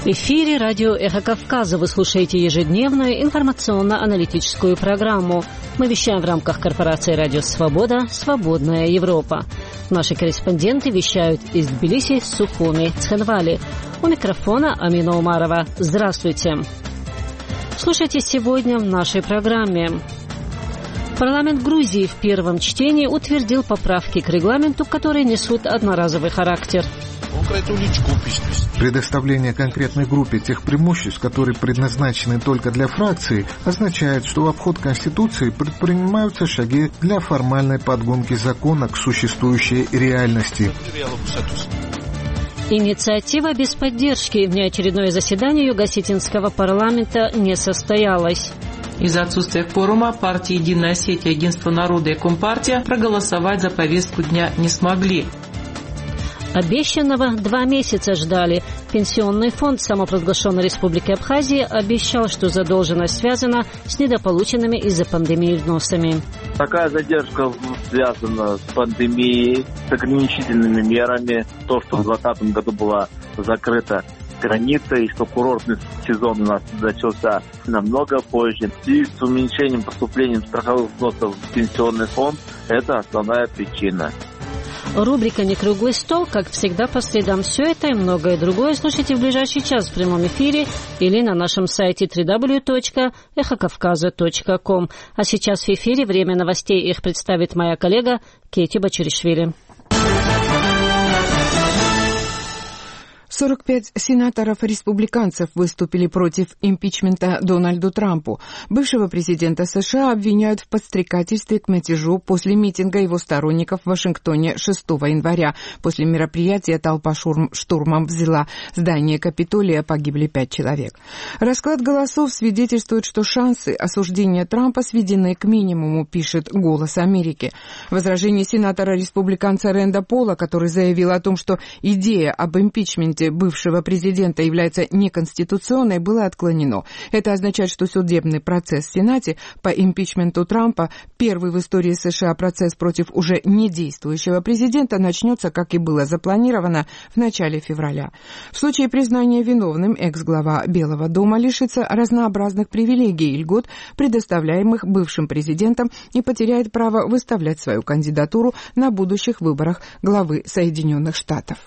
В эфире радио «Эхо Кавказа». Вы слушаете ежедневную информационно-аналитическую программу. Мы вещаем в рамках корпорации «Радио Свобода. Свободная Европа». Наши корреспонденты вещают из Тбилиси, Сухуми, Цхинвали. У микрофона Амина Умарова. Здравствуйте. Слушайте сегодня в нашей программе. Парламент Грузии в первом чтении утвердил поправки к регламенту, которые несут одноразовый характер. Предоставление конкретной группе тех преимуществ, которые предназначены только для фракции, означает, что в обход Конституции предпринимаются шаги для формальной подгонки закона к существующей реальности. Инициатива без поддержки. Внеочередное заседание Юго-Осетинского парламента не состоялось. Из-за отсутствия кворума партии «Единая Осетия», Единство народа и Компартия проголосовать за повестку дня не смогли. Обещанного 2 месяца ждали. Пенсионный фонд самопровозглашенной Республики Абхазия обещал, что задолженность связана с недополученными из-за пандемии взносами. Такая задержка связана с пандемией, с ограничительными мерами. То, что в 2020 году была закрыта граница и что курортный сезон у нас начался намного позже. В связи с уменьшением поступлением страховых взносов в пенсионный фонд, это основная причина. Рубрика «Не круглый стол», как всегда, по средам. Все это и многое другое слушайте в ближайший час в прямом эфире или на нашем сайте www.эхокавказа.ком. А сейчас в эфире время новостей. Их представит моя коллега Кейти Бачуришвили. 45 сенаторов-республиканцев выступили против импичмента Дональду Трампу. Бывшего президента США обвиняют в подстрекательстве к мятежу после митинга его сторонников в Вашингтоне 6 января. После мероприятия толпа штурмом взяла здание Капитолия, погибли 5 человек. Расклад голосов свидетельствует, что шансы осуждения Трампа сведены к минимуму, пишет «Голос Америки». Возражение сенатора-республиканца Рэнда Пола, который заявил о том, что идея об импичменте бывшего президента является неконституционной, было отклонено. Это означает, что судебный процесс в Сенате по импичменту Трампа, первый в истории США процесс против уже недействующего президента, начнется, как и было запланировано, в начале февраля. В случае признания виновным экс-глава Белого дома лишится разнообразных привилегий и льгот, предоставляемых бывшим президентом, и потеряет право выставлять свою кандидатуру на будущих выборах главы Соединенных Штатов.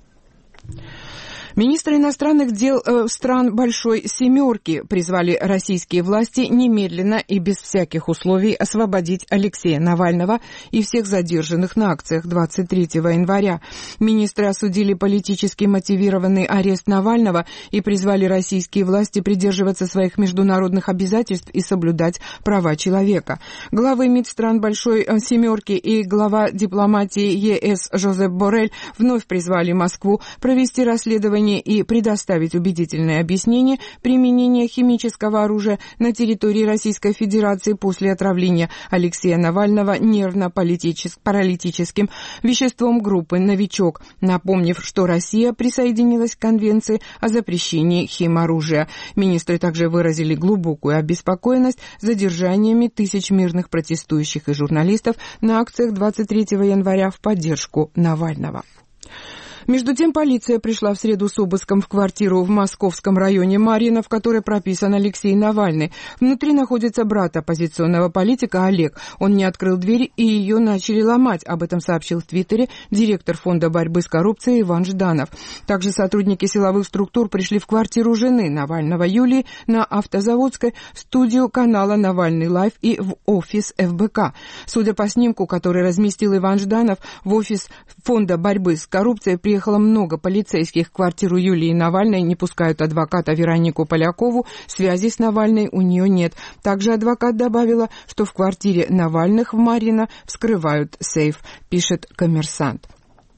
Министры иностранных дел стран Большой Семерки призвали российские власти немедленно и без всяких условий освободить Алексея Навального и всех задержанных на акциях 23 января. Министры осудили политически мотивированный арест Навального и призвали российские власти придерживаться своих международных обязательств и соблюдать права человека. Главы МИД стран Большой Семерки и глава дипломатии ЕС Жозеп Боррель вновь призвали Москву провести расследование и предоставить убедительное объяснение применения химического оружия на территории Российской Федерации после отравления Алексея Навального нервно-паралитическим веществом группы «Новичок», напомнив, что Россия присоединилась к Конвенции о запрещении химоружия. Министры также выразили глубокую обеспокоенность задержаниями тысяч мирных протестующих и журналистов на акциях 23 января в поддержку Навального. Между тем, полиция пришла в среду с обыском в квартиру в московском районе Марьино, в которой прописан Алексей Навальный. Внутри находится брат оппозиционного политика Олег. Он не открыл дверь, и ее начали ломать. Об этом сообщил в Твиттере директор Фонда борьбы с коррупцией Иван Жданов. Также сотрудники силовых структур пришли в квартиру жены Навального Юлии на Автозаводской, в студию канала «Навальный Лайв» и в офис ФБК. Судя по снимку, который разместил Иван Жданов, в офис Фонда борьбы с коррупцией приехало много полицейских. В квартиру Юлии Навальной не пускают адвоката Веронику Полякову. Связи с Навальной у нее нет. Также адвокат добавила, что в квартире Навальных в Марьино вскрывают сейф, пишет «Коммерсант».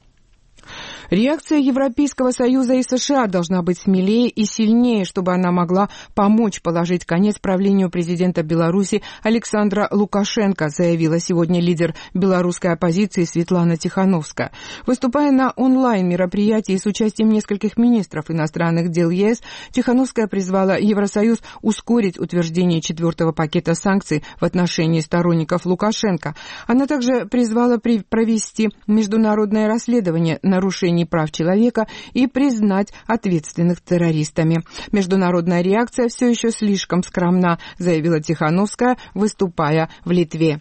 Реакция Европейского Союза и США должна быть смелее и сильнее, чтобы она могла помочь положить конец правлению президента Беларуси Александра Лукашенко, заявила сегодня лидер белорусской оппозиции Светлана Тихановская. Выступая на онлайн-мероприятии с участием нескольких министров иностранных дел ЕС, Тихановская призвала Евросоюз ускорить утверждение 4-го пакета санкций в отношении сторонников Лукашенко. Она также призвала провести международное расследование нарушений нарушений прав человека и признать ответственных террористами. Международная реакция все еще слишком скромна, заявила Тихановская, выступая в Литве.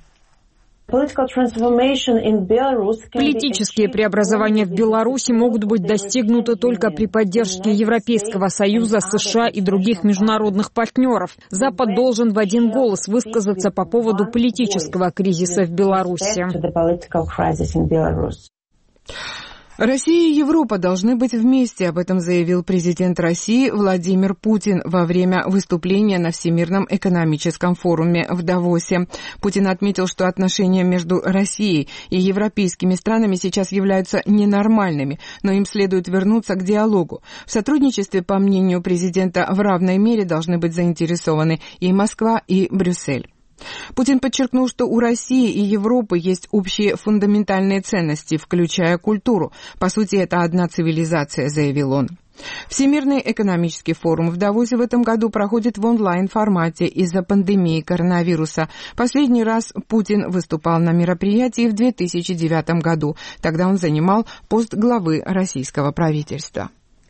Политические преобразования в Беларуси могут быть достигнуты только при поддержке Европейского Союза, США и других международных партнеров. Запад должен в один голос высказаться по поводу политического кризиса в Беларуси. Россия и Европа должны быть вместе, об этом заявил президент России Владимир Путин во время выступления на Всемирном экономическом форуме в Давосе. Путин отметил, что отношения между Россией и европейскими странами сейчас являются ненормальными, но им следует вернуться к диалогу. В сотрудничестве, по мнению президента, в равной мере должны быть заинтересованы и Москва, и Брюссель. Путин подчеркнул, что у России и Европы есть общие фундаментальные ценности, включая культуру. По сути, это одна цивилизация, заявил он. Всемирный экономический форум в Давосе в этом году проходит в онлайн-формате из-за пандемии коронавируса. Последний раз Путин выступал на мероприятии в 2009 году. Тогда он занимал пост главы российского правительства.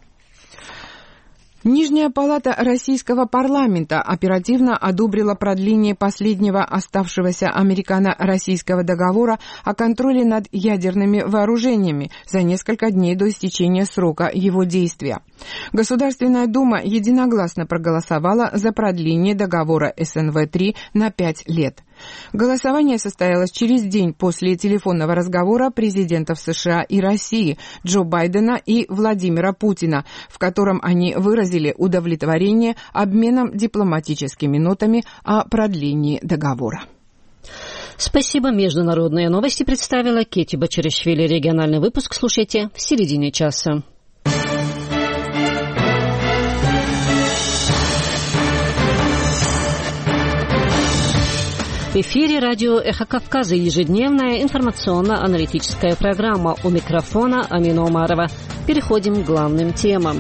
Нижняя палата российского парламента оперативно одобрила продление последнего оставшегося американо-российского договора о контроле над ядерными вооружениями за несколько дней до истечения срока его действия. Государственная дума единогласно проголосовала за продление договора СНВ-3 на 5 лет. Голосование состоялось через день после телефонного разговора президентов США и России Джо Байдена и Владимира Путина, в котором они выразили удовлетворение обменом дипломатическими нотами о продлении договора. Спасибо. Международные новости представила Кетти Бачаришвили. Региональный выпуск слушайте в середине часа. В эфире радио «Эхо Кавказа», ежедневная информационно-аналитическая программа. У микрофона Амина Умарова. Переходим к главным темам.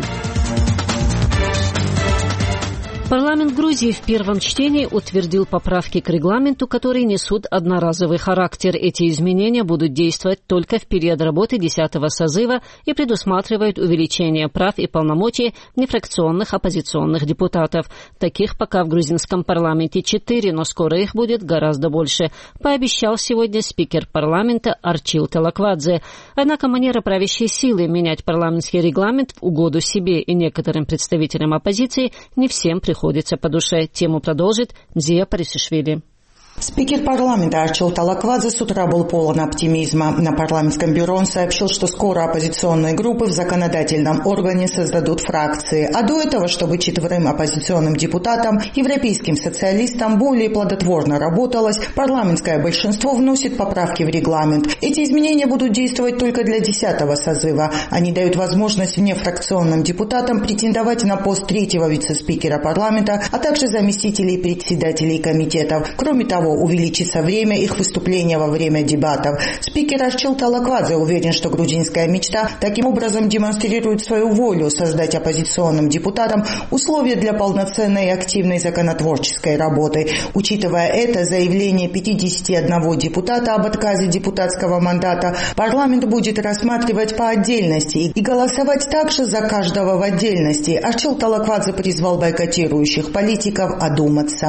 Парламент Грузии в первом чтении утвердил поправки к регламенту, которые несут одноразовый характер. Эти изменения будут действовать только в период работы 10-го созыва и предусматривают увеличение прав и полномочий нефракционных оппозиционных депутатов. Таких пока в грузинском парламенте 4, но скоро их будет гораздо больше, пообещал сегодня спикер парламента Арчил Талаквадзе. Однако манера правящей силы менять парламентский регламент в угоду себе и некоторым представителям оппозиции не всем приходится по душе. Тему продолжит Дзия Парисишвили. Спикер парламента Арчил Талаквадзе с утра был полон оптимизма. На парламентском бюро он сообщил, что скоро оппозиционные группы в законодательном органе создадут фракции. А до этого, чтобы 4 оппозиционным депутатам, европейским социалистам более плодотворно работалось, парламентское большинство вносит поправки в регламент. Эти изменения будут действовать только для 10-го созыва. Они дают возможность внефракционным депутатам претендовать на пост 3-го вице-спикера парламента, а также заместителей председателей комитетов. Кроме того, увеличится время их выступления во время дебатов. Спикер Арчил Талаквадзе уверен, что грузинская мечта таким образом демонстрирует свою волю создать оппозиционным депутатам условия для полноценной и активной законотворческой работы. Учитывая это заявление 51 депутата об отказе депутатского мандата, парламент будет рассматривать по отдельности и голосовать также за каждого в отдельности. Арчил Талаквадзе призвал бойкотирующих политиков одуматься.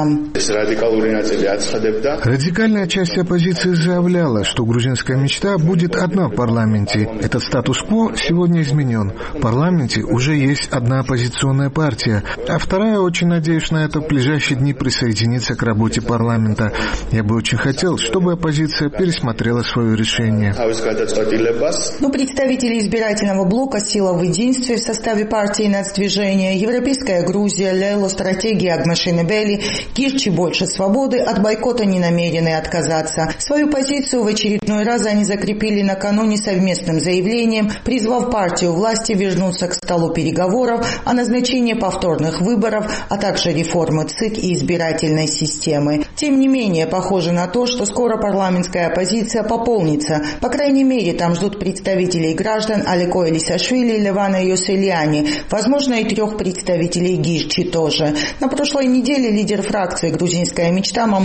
Радикальная часть оппозиции заявляла, что грузинская мечта будет одна в парламенте. Этот статус-кво сегодня изменен. В парламенте уже есть одна оппозиционная партия, а вторая, очень надеюсь на это, в ближайшие дни присоединится к работе парламента. Я бы очень хотел, чтобы оппозиция пересмотрела свое решение. Но представители избирательного блока «Сила в единстве» в составе партии «Нацдвижение», «Европейская Грузия», «Лело», «Стратегия Агмашинебели», «Кирчи. Больше свободы» от бойкота не намерены отказаться. Свою позицию в очередной раз они закрепили накануне совместным заявлением, призвав партию власти вернуться к столу переговоров о назначении повторных выборов, а также реформы ЦИК и избирательной системы. Тем не менее, похоже на то, что скоро парламентская оппозиция пополнится. По крайней мере, там ждут представителей граждан Алеко Элисашвили и Левана Йоселяни, возможно, и 3 представителей Гирчи тоже. На прошлой неделе лидер фракции «Грузинская мечта» Маму Камдин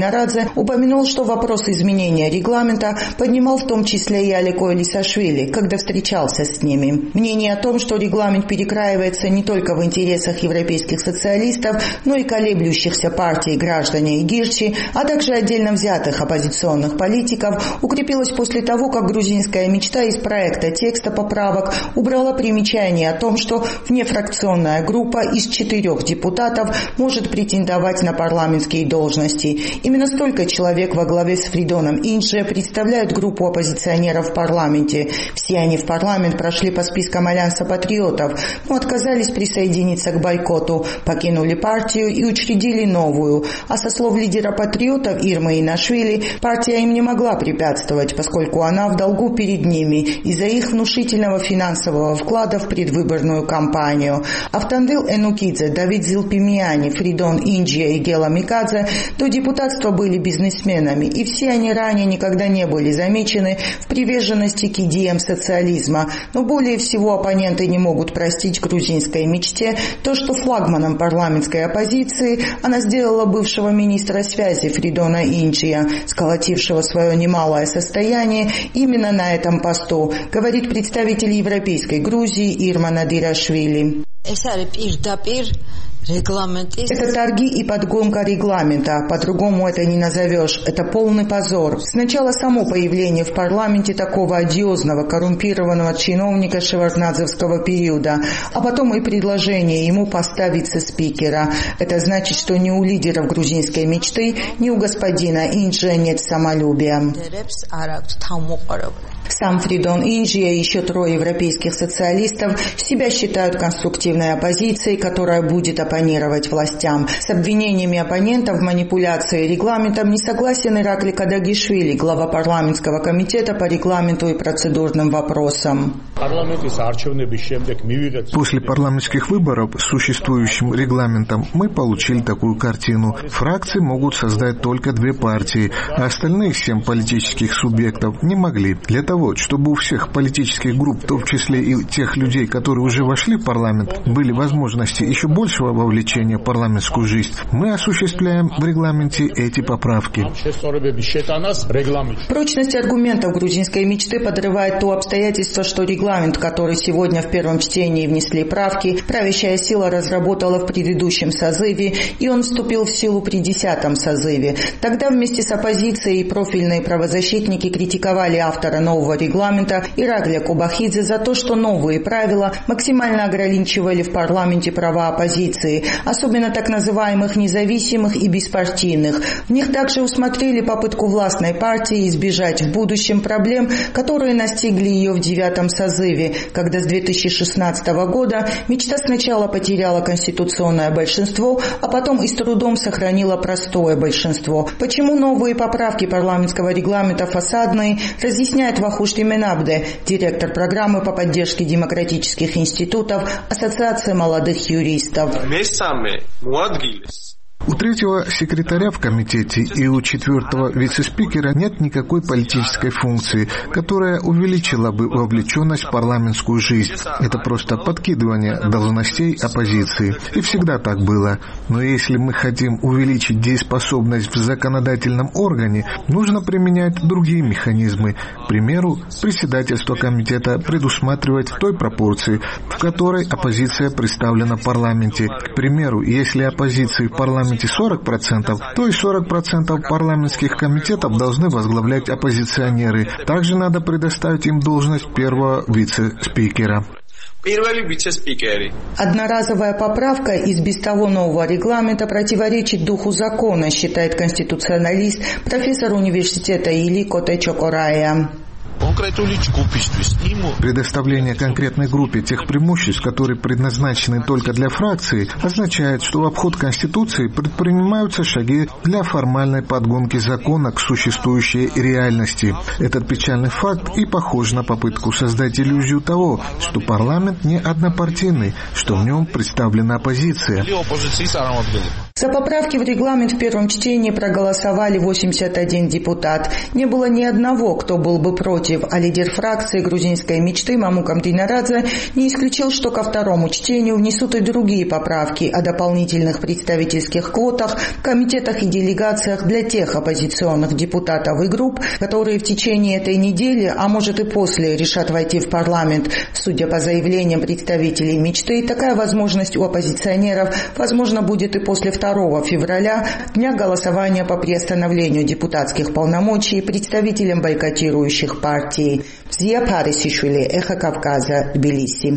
Нарадзе упомянул, что вопрос изменения регламента поднимал в том числе и Алеко Элисашвили, когда встречался с ними. Мнение о том, что регламент перекраивается не только в интересах европейских социалистов, но и колеблющихся партий «Граждане» и «Гирчи», а также отдельно взятых оппозиционных политиков, укрепилось после того, как грузинская мечта из проекта текста поправок убрала примечание о том, что внефракционная группа из 4 депутатов может претендовать на парламентские должности. Именно столько человек во главе с Фридоном Индже представляют группу оппозиционеров в парламенте. Все они в парламент прошли по спискам Альянса патриотов, но отказались присоединиться к бойкоту, покинули партию и учредили новую. А со слов лидера патриотов Ирмы Инашвили, партия им не могла препятствовать, поскольку она в долгу перед ними из-за их внушительного финансового вклада в предвыборную кампанию. Автандил Энукидзе, Давид Зилпимиани, Фридон Индже и Гела Микадзе до депутатства были бизнесменами, и все они ранее никогда не были замечены в приверженности к идеям социализма. Но более всего оппоненты не могут простить грузинской мечте то, что флагманом парламентской оппозиции она сделала бывшего министра связи Фридона Индже, сколотившего свое немалое состояние именно на этом посту, говорит представитель Европейской Грузии Ирма Надирашвили. Это торги и подгонка регламента, по-другому это не назовешь, это полный позор. Сначала само появление в парламенте такого одиозного, коррумпированного чиновника шеварднадзевского периода, а потом и предложение ему поставить со спикера. Это значит, что ни у лидеров грузинской мечты, ни у господина Индже нет самолюбия. Сам Фридон Индже и еще 3 европейских социалистов себя считают конструктивной оппозицией, которая будет оппонировать властям. С обвинениями оппонентов в манипуляции регламентом не согласен Иракли Кадагишвили, глава парламентского комитета по регламенту и процедурным вопросам. После парламентских выборов с существующим регламентом мы получили такую картину. Фракции могут создать только 2 партии, а остальные 7 политических субъектов не могли. Для того, чтобы у всех политических групп, в том числе и тех людей, которые уже вошли в парламент, были возможности еще большего вовлечения в парламентскую жизнь, мы осуществляем в регламенте эти поправки. Прочность аргументов грузинской мечты подрывает то обстоятельство, что регламент, который сегодня в первом чтении внесли правки, правящая сила разработала в предыдущем созыве, и он вступил в силу при 10-м созыве. Тогда вместе с оппозицией профильные правозащитники критиковали автора нового регламента Иракля Кубахидзе за то, что новые правила максимально ограничивали в парламенте права оппозиции, особенно так называемых независимых и беспартийных. В них также усмотрели попытку властной партии избежать в будущем проблем, которые настигли ее в 9-м созыве, когда с 2016 года мечта сначала потеряла конституционное большинство, а потом и с трудом сохранила простое большинство. Почему новые поправки парламентского регламента фасадные, разъясняет Вахуш Тименабде, директор программы по поддержке демократических институтов Ассоциации молодых юристов. У 3-го секретаря в комитете и у 4-го вице-спикера нет никакой политической функции, которая увеличила бы вовлеченность в парламентскую жизнь. Это просто подкидывание должностей оппозиции. И всегда так было. Но если мы хотим увеличить дееспособность в законодательном органе, нужно применять другие механизмы. К примеру, председательство комитета предусматривать в той пропорции, в которой оппозиция представлена в парламенте. К примеру, если оппозиции в парламенте 40%, то и 40% парламентских комитетов должны возглавлять оппозиционеры. Также надо предоставить им должность 1-го вице-спикера. Одноразовая поправка из без того нового регламента противоречит духу закона, считает конституционалист, профессор университета Илико Течокорая. Предоставление конкретной группе тех преимуществ, которые предназначены только для фракции, означает, что в обход Конституции предпринимаются шаги для формальной подгонки закона к существующей реальности. Этот печальный факт и похож на попытку создать иллюзию того, что парламент не однопартийный, что в нем представлена оппозиция. За поправки в регламент в первом чтении проголосовали 81 депутат. Не было ни одного, кто был бы против, а лидер фракции грузинской мечты Мамукам Динарадзе не исключил, что ко второму чтению внесут и другие поправки о дополнительных представительских квотах в комитетах и делегациях для тех оппозиционных депутатов и групп, которые в течение этой недели, а может и после, решат войти в парламент. Судя по заявлениям представителей мечты, такая возможность у оппозиционеров, возможно, будет и после 2 февраля, дня голосования по приостановлению депутатских полномочий представителям бойкотирующих партий. Зия Парисишвили, Эхо Кавказа, Тбилиси.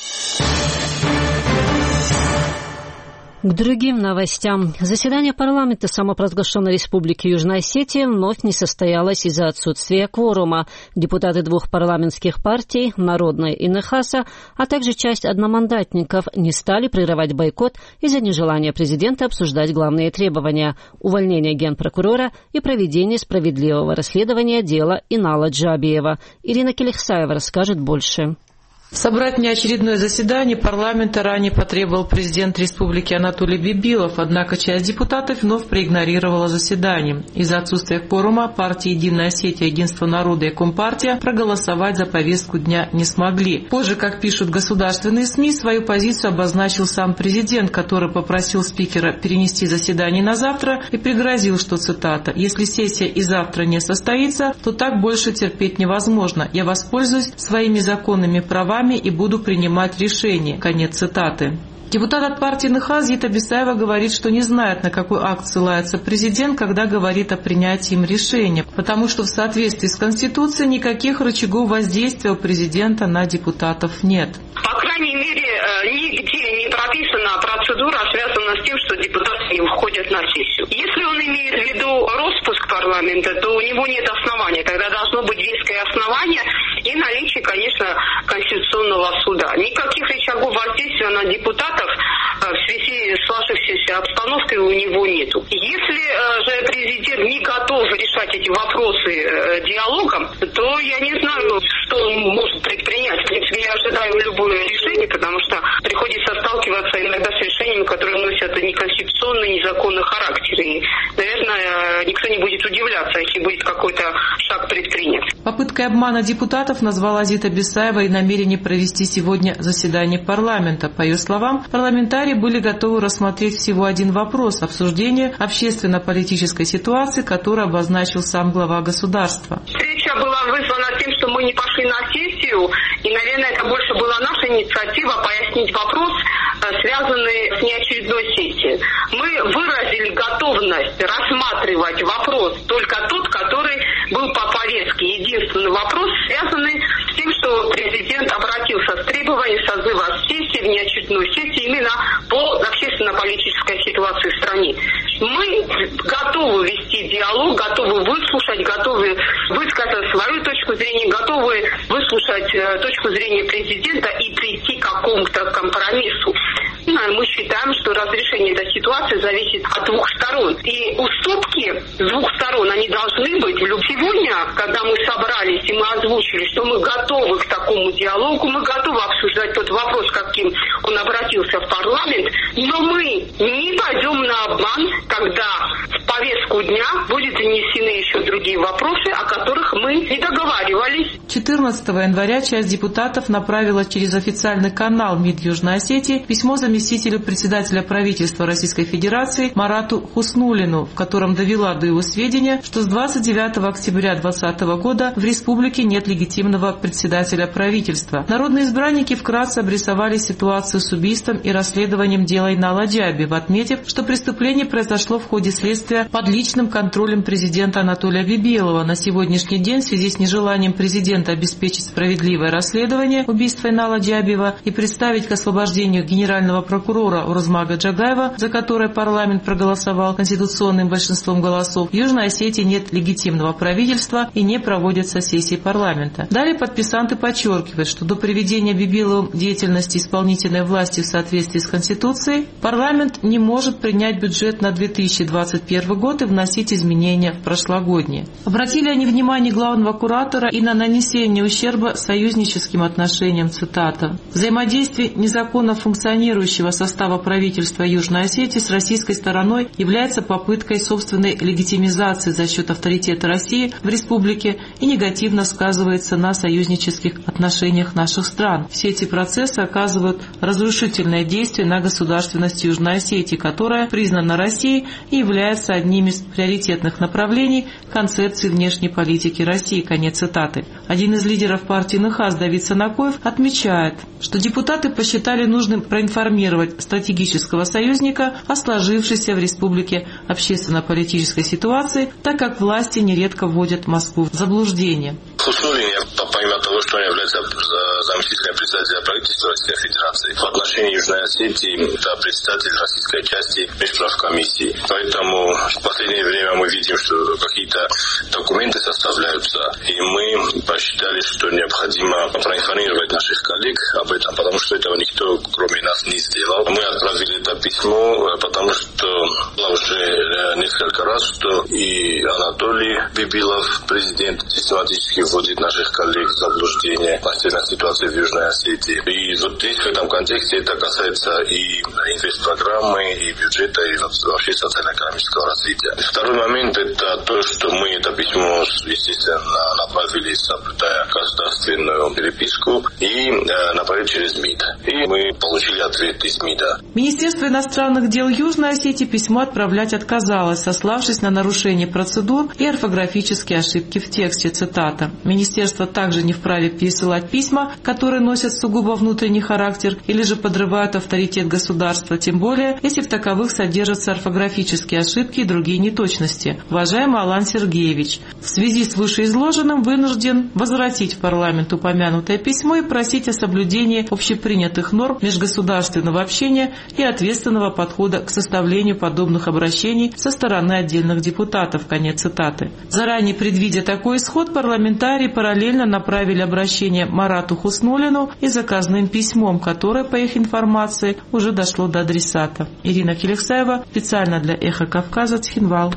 К другим новостям. Заседание парламента самопровозглашенной Республики Южная Осетия вновь не состоялось из-за отсутствия кворума. Депутаты двух парламентских партий, Народной и Нехаса, а также часть одномандатников не стали прерывать бойкот из-за нежелания президента обсуждать главные требования – увольнение генпрокурора и проведение справедливого расследования дела Инала Джабиева. Ирина Келихсаева расскажет больше. Собрать внеочередное заседание парламента ранее потребовал президент республики Анатолий Бибилов, однако часть депутатов вновь проигнорировала заседание. Из-за отсутствия кворума партии «Единая Осетия», Единство народа и Компартия проголосовать за повестку дня не смогли. Позже, как пишут государственные СМИ, свою позицию обозначил сам президент, который попросил спикера перенести заседание на завтра и пригрозил, что, цитата, «если сессия и завтра не состоится, то так больше терпеть невозможно. Я воспользуюсь своими законными правами и буду принимать решения». Конец цитаты. Депутат от партии Нехас Зита Бисаева говорит, что не знает, на какой акт ссылается президент, когда говорит о принятии им решения, потому что в соответствии с Конституцией никаких рычагов воздействия у президента на депутатов нет. По крайней мере, нигде не прописана процедура, связанная с тем, что депутаты не входят на сессию. Если он имеет в виду распуск парламента, то у него нет основания. Тогда должно быть веское основание и наличие, конечно, Конституционного суда. Никаких рычагов воздействия на депутатов в связи с сложившейся обстановкой у него нету. Если же президент не готов решать эти вопросы диалогом, то я не знаю, что он может предпринять. В принципе, я ожидаю любое решение, потому что приходится сталкиваться иногда с решениями, которые носят неконституционный, незаконный характер. И, наверное, никто не будет удивляться, если будет какой-то шаг предпринят. Попыткой обмана депутатов назвала Зита Бисаева и намерение провести сегодня заседание парламента. По ее словам, парламентарии были готовы рассмотреть всего один вопрос – обсуждение общественно-политической ситуации, которую обозначил сам глава государства. Встреча была вызвана тем, что мы не пошли на сессию, и, наверное, это больше была наша инициатива пояснить вопрос, связанный с неочередной сессией. Мы выразили готовность рассматривать вопрос только тот, который был по повестке. Единственный вопрос, связанный с тем, что президент обратился с требованием созыва сессии, внеочередной сессии именно по общественно-политической ситуации в стране. Мы готовы вести диалог, готовы выслушать, готовы высказать свою точку зрения, готовы выслушать точку зрения президента и прийти к какому-то компромиссу. Мы считаем, что разрешение этой ситуации зависит от двух сторон. И уступки с двух сторон, они должны быть. Сегодня, когда мы собрались и мы озвучили, что мы готовы к такому диалогу, мы готовы обсуждать тот вопрос, каким он обратился в парламент, но мы не пойдем на обман, когда в повестку дня будут внесены еще другие вопросы, о которых мы не договаривались. 14 января часть депутатов направила через официальный канал МИД Южной Осетии письмо заместителю председателя правительства Российской Федерации Марату Хуснуллину, в котором довела до его сведения, что с 29 октября 2020 года в республике нет легитимного председателя правительства. Народные избранники вкратце обрисовали ситуацию с убийством и расследованием дела Инала Джабиева, отметив, что преступление произошло в ходе следствия под личным контролем президента Анатолия Бибилова. На сегодняшний день в связи с нежеланием президента обеспечить справедливое расследование убийства Инала Джабиева и представить к освобождению генерального прокурора Урузмага Джагаева, за которое парламент проголосовал конституционным большинством голосов, в Южной Осетии нет легитимного правительства и не проводятся сессии парламента. Далее подписанты подчеркивают, что до приведения Бибиловым деятельности исполнительной власти в соответствии с Конституцией парламент не может принять бюджет на 2021 год и вносить изменения в прошлогодние. Обратили они внимание главного куратора и на нанесение возмещения ущерба союзническим отношениям, цитата. Взаимодействие незаконно функционирующего состава правительства Южной Осетии с российской стороной является попыткой собственной легитимизации за счет авторитета России в республике и негативно сказывается на союзнических отношениях наших стран. Все эти процессы оказывают разрушительное действие на государственность Южной Осетии, которая признана Россией и является одним из приоритетных направлений концепции внешней политики России. Конец цитаты. Один из лидеров партии НХАС Давид Санакоев отмечает, что депутаты посчитали нужным проинформировать стратегического союзника о сложившейся в республике общественно-политической ситуации, так как власти нередко вводят Москву в заблуждение. Хуснуллин, помимо того, что он является заместителем председателя правительства Российской Федерации, в отношении Южной Осетии это председатель российской части межправкомиссии. Поэтому в последнее время мы видим, что какие-то документы составляются, и мы посчитали, что необходимо проинформировать наших коллег об этом, потому что этого никто, кроме нас, не сделал. Мы отправили это письмо, потому что было уже несколько раз, что и Анатолий Бибилов, президент, систематически вводит наших коллег в заблуждение относительно ситуации в Южной Осетии. И вот здесь, в этом контексте, это касается и инвестпрограммы, и бюджета, и вообще социально-экономического развития. Второй момент – это то, что мы это письмо, естественно, направили, соблюдая государственную переписку, и направили через МИД. И мы получили ответ из МИДа. Министерство иностранных дел Южной Осетии письмо отправлять отказалось, сославшись на нарушение процедур и орфографические ошибки в тексте, цитата. Министерство также не вправе пересылать письма, которые носят сугубо внутренний характер или же подрывают авторитет государства, тем более, если в таковых содержатся орфографические ошибки и другие неточности. Уважаемый Алан Сергеевич, в связи с вышеизложенным вынужден возвратить в парламент упомянутое письмо и просить о соблюдении общепринятых норм межгосударственного общения и ответственного подхода к составлению подобных обращений со стороны отдельных депутатов. Конец цитаты. Заранее предвидя такой исход, парламентарии параллельно направили обращение Марату Хуснуллину и заказным письмом, которое, по их информации, уже дошло до адресата. Ирина Келексаева, специально для «Эхо Кавказа», Цхинвал.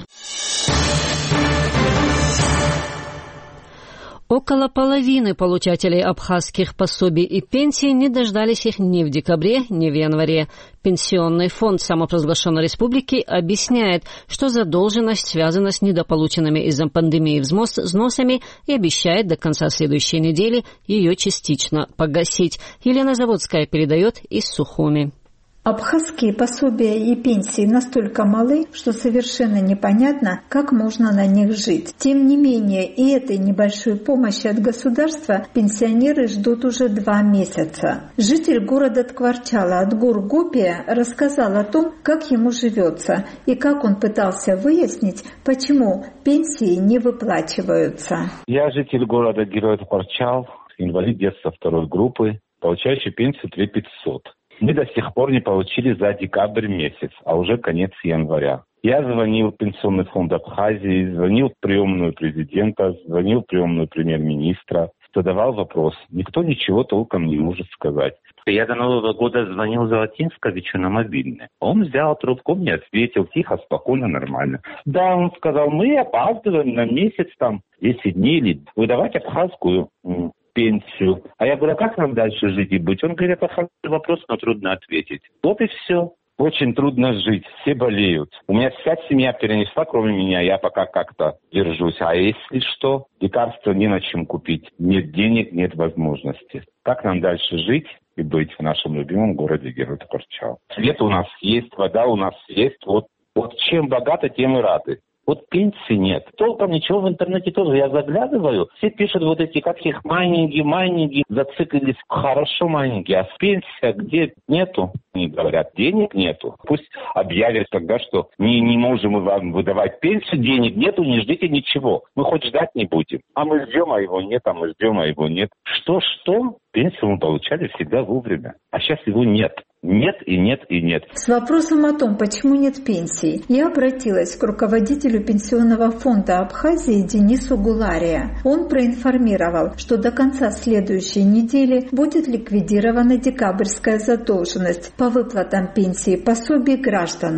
Около половины получателей абхазских пособий и пенсий не дождались их ни в декабре, ни в январе. Пенсионный фонд самопровозглашенной республики объясняет, что задолженность связана с недополученными из-за пандемии взносами и обещает до конца следующей недели ее частично погасить. Елена Заводская передает из Сухуми. Абхазские пособия и пенсии настолько малы, что совершенно непонятно, как можно на них жить. Тем не менее, и этой небольшой помощи от государства пенсионеры ждут уже 2 месяца. Житель города Ткварчала Адгур Гупия рассказал о том, как ему живется и как он пытался выяснить, почему пенсии не выплачиваются. Я житель города Герой Ткварчал, инвалид детства 2 группы, получающий пенсию 3500. Мы до сих пор не получили за декабрь месяц, а уже конец января. Я звонил в Пенсионный фонд Абхазии, звонил в приемную президента, звонил в приемную премьер-министра, задавал вопрос. Никто ничего толком не может сказать. Я до Нового года звонил Золотинсковичу на мобильный. Он взял трубку, мне ответил тихо, спокойно, нормально. Да, он сказал, мы опаздываем на месяц, 10 дней, или выдавать абхазскую пенсию. А я говорю, а как нам дальше жить и быть? Он говорит, это вопрос, но трудно ответить. Вот и все. Очень трудно жить, все болеют. У меня вся семья перенесла, кроме меня, я пока как-то держусь. А если что, лекарства не на чем купить. Нет денег, нет возможности. Как нам дальше жить и быть в нашем любимом городе Герой Ткварчал? Свет у нас есть, вода у нас есть. Вот чем богато, тем и рады. Вот пенсии нет. Толком ничего в интернете тоже. Я заглядываю, все пишут вот эти каких майнинги, зациклились. Хорошо майнинги, а пенсия где нету? Они говорят, денег нету. Пусть объявят тогда, что не можем мы вам выдавать пенсию, денег нету, не ждите ничего. Мы хоть ждать не будем. А мы ждем, а его нет, Что? Пенсию мы получали всегда вовремя. А сейчас его нет. Нет и нет и нет. С вопросом о том, почему нет пенсий, я обратилась к руководителю Пенсионного фонда Абхазии Денису Гулария. Он проинформировал, что до конца следующей недели будет ликвидирована декабрьская задолженность по выплатам пенсии и пособий гражданам.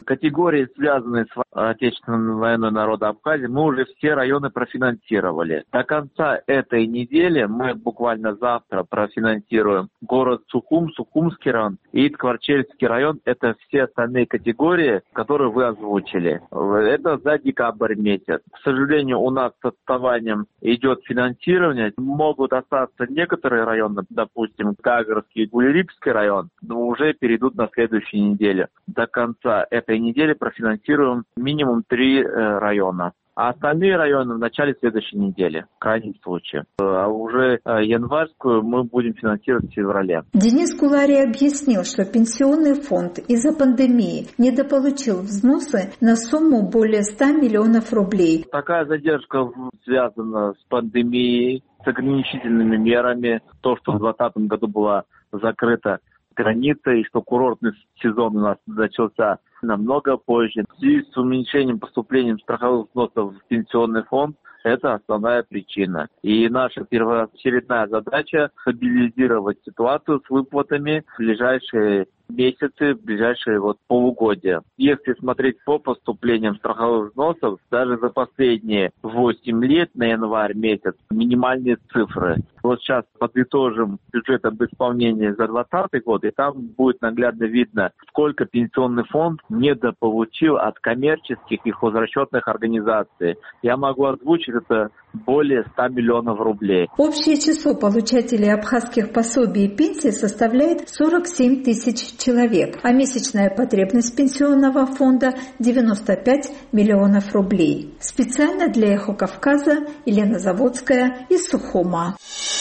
Категории, связанные с Отечественной войной народа Абхазии, мы уже все районы профинансировали. До конца этой недели мы буквально завтра профинансируем город Сухум, Сухумский район и Ткварчельский район. Это все остальные категории, которые вы озвучили. Это за декабрь месяц. К сожалению, у нас с отставанием идет финансирование. Могут остаться некоторые районы, допустим, Кагорский и Гулерикский район, но уже перейдут на следующей неделе. До конца этой недели профинансируем минимум 3 района. А остальные районы в начале следующей недели, в крайнем случае. А уже январскую мы будем финансировать в феврале. Денис Гулари объяснил, что пенсионный фонд из-за пандемии недополучил взносы на сумму более 100 миллионов рублей. Такая задержка связана с пандемией, с ограничительными мерами. То, что в 2020 году была закрыта граница и что курортный сезон у нас начался намного позже. В связи с уменьшением поступлением страховых взносов в пенсионный фонд, это основная причина. И наша первоочередная задача – стабилизировать ситуацию с выплатами в ближайшие месяцы, в ближайшие полугодия. Если смотреть по поступлениям страховых взносов, даже за последние 8 лет на январь месяц минимальные цифры. Вот сейчас подытожим бюджет об исполнении за 2020 год, и там будет наглядно видно, сколько пенсионный фонд недополучил от коммерческих и хозрасчетных организаций. Я могу озвучить, это более 100 миллионов рублей. Общее число получателей абхазских пособий и пенсий составляет 47 тысяч человек, а месячная потребность пенсионного фонда 95 миллионов рублей. Специально для «Эхо Кавказа» Елена Заводская из Сухума.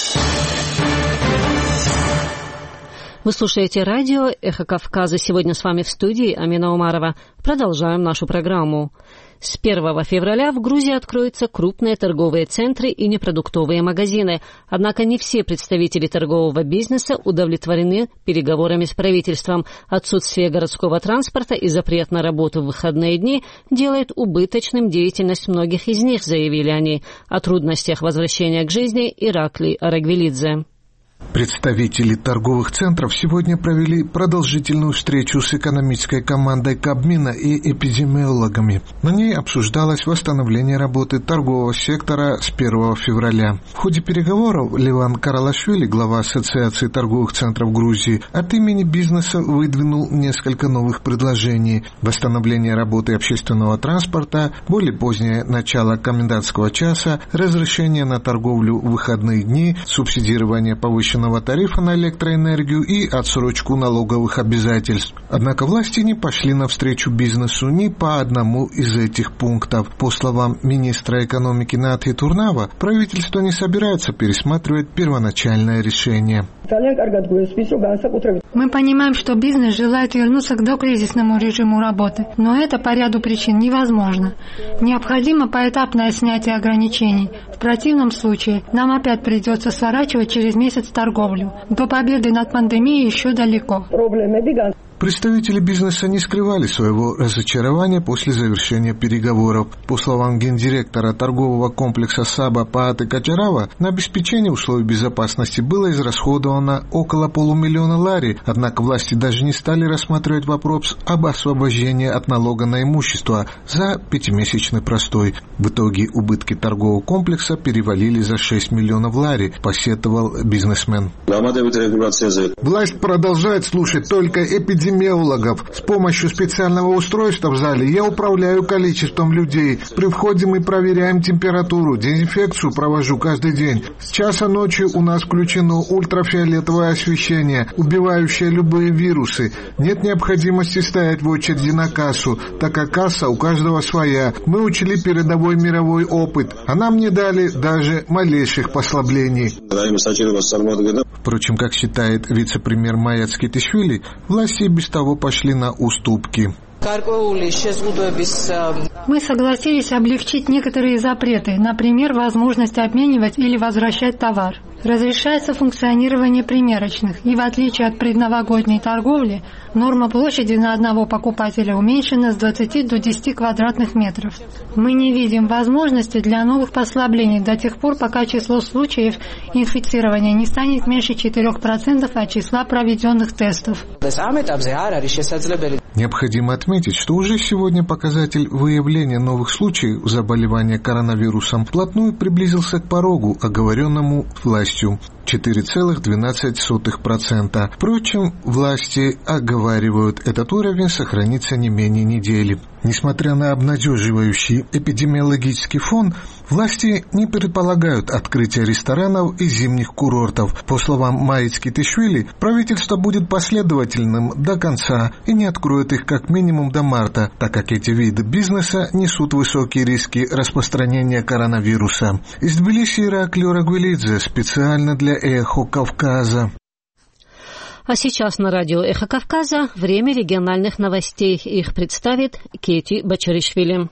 Вы слушаете радио «Эхо Кавказа». Сегодня с вами в студии Амина Умарова. Продолжаем нашу программу. С 1 февраля в Грузии откроются крупные торговые центры и непродуктовые магазины. Однако не все представители торгового бизнеса удовлетворены переговорами с правительством. Отсутствие городского транспорта и запрет на работу в выходные дни делают убыточным деятельность многих из них, заявили они. О трудностях возвращения к жизни Ираклий Арагвелидзе. Представители торговых центров сегодня провели продолжительную встречу с экономической командой Кабмина и эпидемиологами. На ней обсуждалось восстановление работы торгового сектора с 1 февраля. В ходе переговоров Леван Каралашвили, глава Ассоциации торговых центров Грузии, от имени бизнеса выдвинул несколько новых предложений. Восстановление работы общественного транспорта, более позднее начало комендантского часа, разрешение на торговлю в выходные дни, субсидирование повышенного тарифа на электроэнергию и отсрочку налоговых обязательств. Однако власти не пошли навстречу бизнесу ни по одному из этих пунктов. По словам министра экономики Натхи Турнава, правительство не собирается пересматривать первоначальное решение. Мы понимаем, что бизнес желает вернуться к докризисному режиму работы, но это по ряду причин невозможно. Необходимо поэтапное снятие ограничений. В противном случае нам опять придется сворачивать через месяц торговлю. До победы над пандемией еще далеко. Представители бизнеса не скрывали своего разочарования после завершения переговоров. По словам гендиректора торгового комплекса Саба Пааты Качарава, на обеспечение условий безопасности было израсходовано около $500 000 лари, однако власти даже не стали рассматривать вопрос об освобождении от налога на имущество за 5-месячный простой. В итоге убытки торгового комплекса перевалили за 6 миллионов лари, посетовал бизнесмен. Власть продолжает слушать только эпидемиологов. С помощью специального устройства в зале я управляю количеством людей. При входе мы проверяем температуру, дезинфекцию провожу каждый день. С часа ночи у нас включено ультрафиолетовое освещение, убивающее любые вирусы. Нет необходимости стоять в очереди на кассу, так как касса у каждого своя. Мы учли передовой мировой опыт, а нам не дали даже малейших послаблений. Впрочем, как считает вице-премьер Маят Скитишвили, власти без того пошли на уступки. Мы согласились облегчить некоторые запреты, например, возможность обменивать или возвращать товар. Разрешается функционирование примерочных, и в отличие от предновогодней торговли, норма площади на одного покупателя уменьшена с 20 до 10 квадратных метров. Мы не видим возможности для новых послаблений до тех пор, пока число случаев инфицирования не станет меньше 4% от числа проведенных тестов. Необходимо отметить, что уже сегодня показатель выявления новых случаев заболевания коронавирусом вплотную приблизился к порогу, оговоренному властью. 4,12%. Впрочем, власти оговаривают, этот уровень сохранится не менее недели. Несмотря на обнадеживающий эпидемиологический фон, власти не предполагают открытия ресторанов и зимних курортов. По словам Майи Цкитишвили, правительство будет последовательным до конца и не откроет их как минимум до марта, так как эти виды бизнеса несут высокие риски распространения коронавируса. Из Тбилиси Ираклий Рагвелидзе специально для «Эхо Кавказа». А сейчас на радио «Эхо Кавказа» время региональных новостей. Их представит Кети Бачаришвили.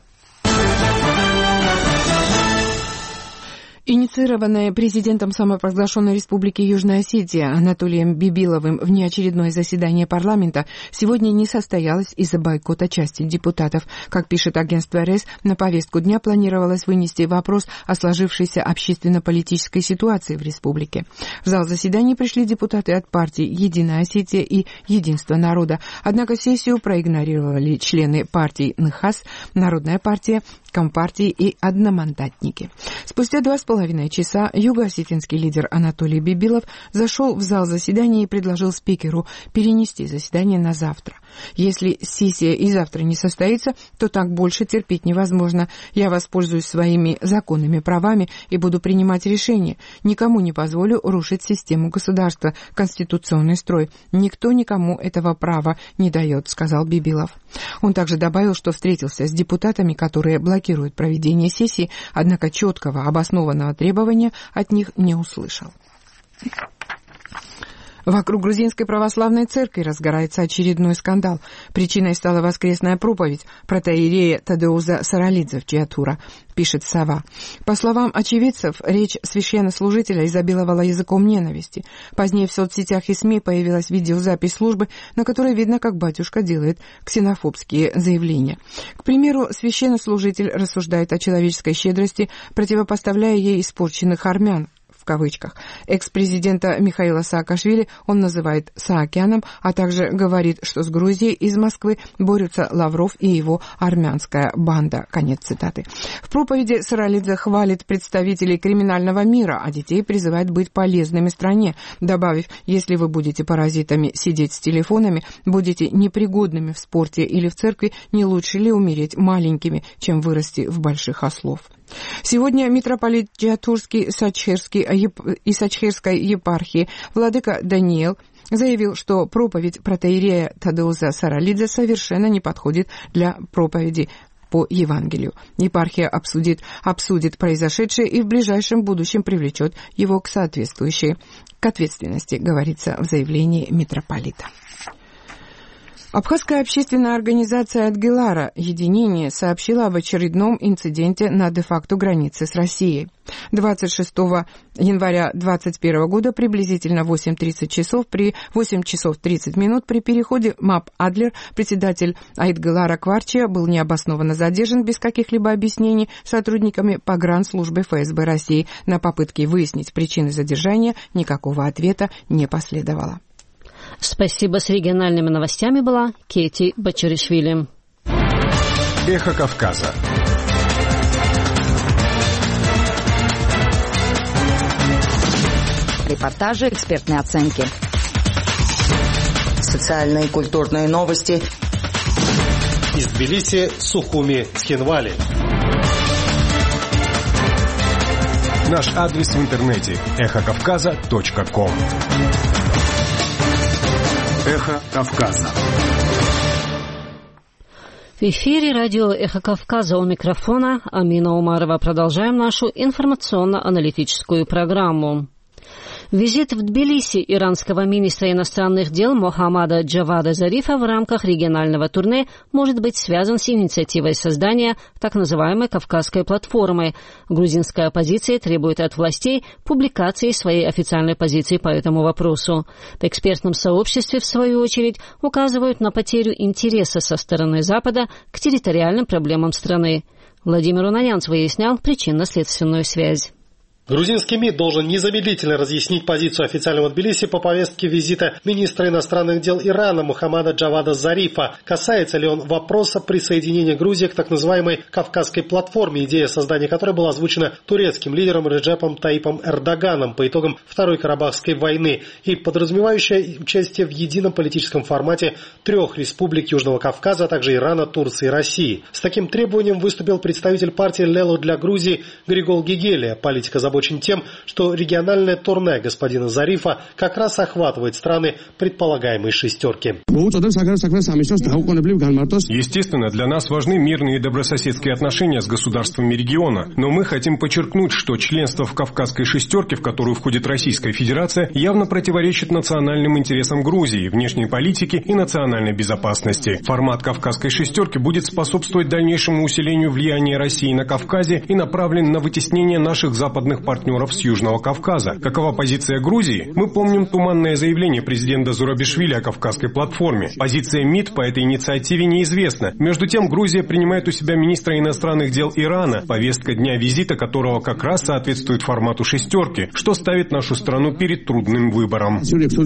Инициированная президентом самопровозглашенной Республики Южная Осетия Анатолием Бибиловым внеочередное заседание парламента сегодня не состоялось из-за бойкота части депутатов. Как пишет агентство РС, на повестку дня планировалось вынести вопрос о сложившейся общественно-политической ситуации в республике. В зал заседаний пришли депутаты от партий «Единая Осетия» и «Единство народа». Однако сессию проигнорировали члены партий НХАС, Народная партия, Компартии и одномандатники. Спустя 2,5 часа юго-осетинский лидер Анатолий Бибилов зашел в зал заседания и предложил спикеру перенести заседание на завтра. Если сессия и завтра не состоится, то так больше терпеть невозможно. Я воспользуюсь своими законными правами и буду принимать решения. Никому не позволю рушить систему государства, конституционный строй. Никто никому этого права не дает, сказал Бибилов. Он также добавил, что встретился с депутатами, которые блокируют проведение сессии, однако четкого обоснованного требования от них не услышал. Вокруг грузинской православной церкви разгорается очередной скандал. Причиной стала воскресная проповедь протоиерея Тадеуза Саралидзе в Чиатура, пишет «Сова». По словам очевидцев, речь священнослужителя изобиловала языком ненависти. Позднее в соцсетях и СМИ появилась видеозапись службы, на которой видно, как батюшка делает ксенофобские заявления. К примеру, священнослужитель рассуждает о человеческой щедрости, противопоставляя ей испорченных армян, в кавычках. Экс-президента Михаила Саакашвили он называет Саакяном, а также говорит, что с Грузией из Москвы борются Лавров и его армянская банда. Конец цитаты. В проповеди Саралидзе хвалит представителей криминального мира, а детей призывает быть полезными стране, добавив: если вы будете паразитами сидеть с телефонами, будете непригодными в спорте или в церкви, не лучше ли умереть маленькими, чем вырасти в больших ослов? Сегодня митрополит Чиатурский и Сачхерской епархии владыка Даниил заявил, что проповедь протоиерея Тадеуза Саралидзе совершенно не подходит для проповеди по Евангелию. Епархия обсудит произошедшее и в ближайшем будущем привлечет его к ответственности, говорится в заявлении митрополита. Абхазская общественная организация «Адгелара» «Единение» сообщила об очередном инциденте на де-факто границе с Россией. 26 января 2021 года приблизительно 8 часов 30 минут при переходе МАП «Адлер» председатель Айдгелара Кварчия был необоснованно задержан без каких-либо объяснений сотрудниками погранслужбы ФСБ России. На попытки выяснить причины задержания никакого ответа не последовало. Спасибо. С региональными новостями была Кети Бачаришвили. Эхо Кавказа. Репортажи, экспертные оценки. Социальные и культурные новости. Из Тбилиси, Сухуми, Схинвали. Наш адрес в интернете эхокавказа.ком. Эхо Кавказа. В эфире радио «Эхо Кавказа», у микрофона Амина Умарова. Продолжаем нашу информационно-аналитическую программу. Визит в Тбилиси иранского министра иностранных дел Мохаммада Джавада Зарифа в рамках регионального турне может быть связан с инициативой создания так называемой Кавказской платформы. Грузинская оппозиция требует от властей публикации своей официальной позиции по этому вопросу. В экспертном сообществе, в свою очередь, указывают на потерю интереса со стороны Запада к территориальным проблемам страны. Владимир Унанянц выяснял причинно-следственную связь. Грузинский МИД должен незамедлительно разъяснить позицию официального Тбилиси по повестке визита министра иностранных дел Ирана Мухаммада Джавада Зарифа. Касается ли он вопроса присоединения Грузии к так называемой Кавказской платформе, идея создания которой была озвучена турецким лидером Реджепом Таипом Эрдоганом по итогам Второй Карабахской войны и подразумевающая участие в едином политическом формате 3 республик Южного Кавказа, а также Ирана, Турции и России. С таким требованием выступил представитель партии «Лело для Грузии» Григол Гигелия. Политик озабочен тем, что региональное турне господина Зарифа как раз охватывает страны предполагаемой шестерки. Естественно, для нас важны мирные и добрососедские отношения с государствами региона, но мы хотим подчеркнуть, что членство в Кавказской шестерке, в которую входит Российская Федерация, явно противоречит национальным интересам Грузии, внешней политике и национальной безопасности. Формат Кавказской шестерки будет способствовать дальнейшему усилению влияния России на Кавказе и направлен на вытеснение наших западных партнеров с Южного Кавказа. Какова позиция Грузии? Мы помним туманное заявление президента Зурабишвили о Кавказской платформе. Позиция МИД по этой инициативе неизвестна. Между тем, Грузия принимает у себя министра иностранных дел Ирана, повестка дня визита которого как раз соответствует формату шестерки, что ставит нашу страну перед трудным выбором.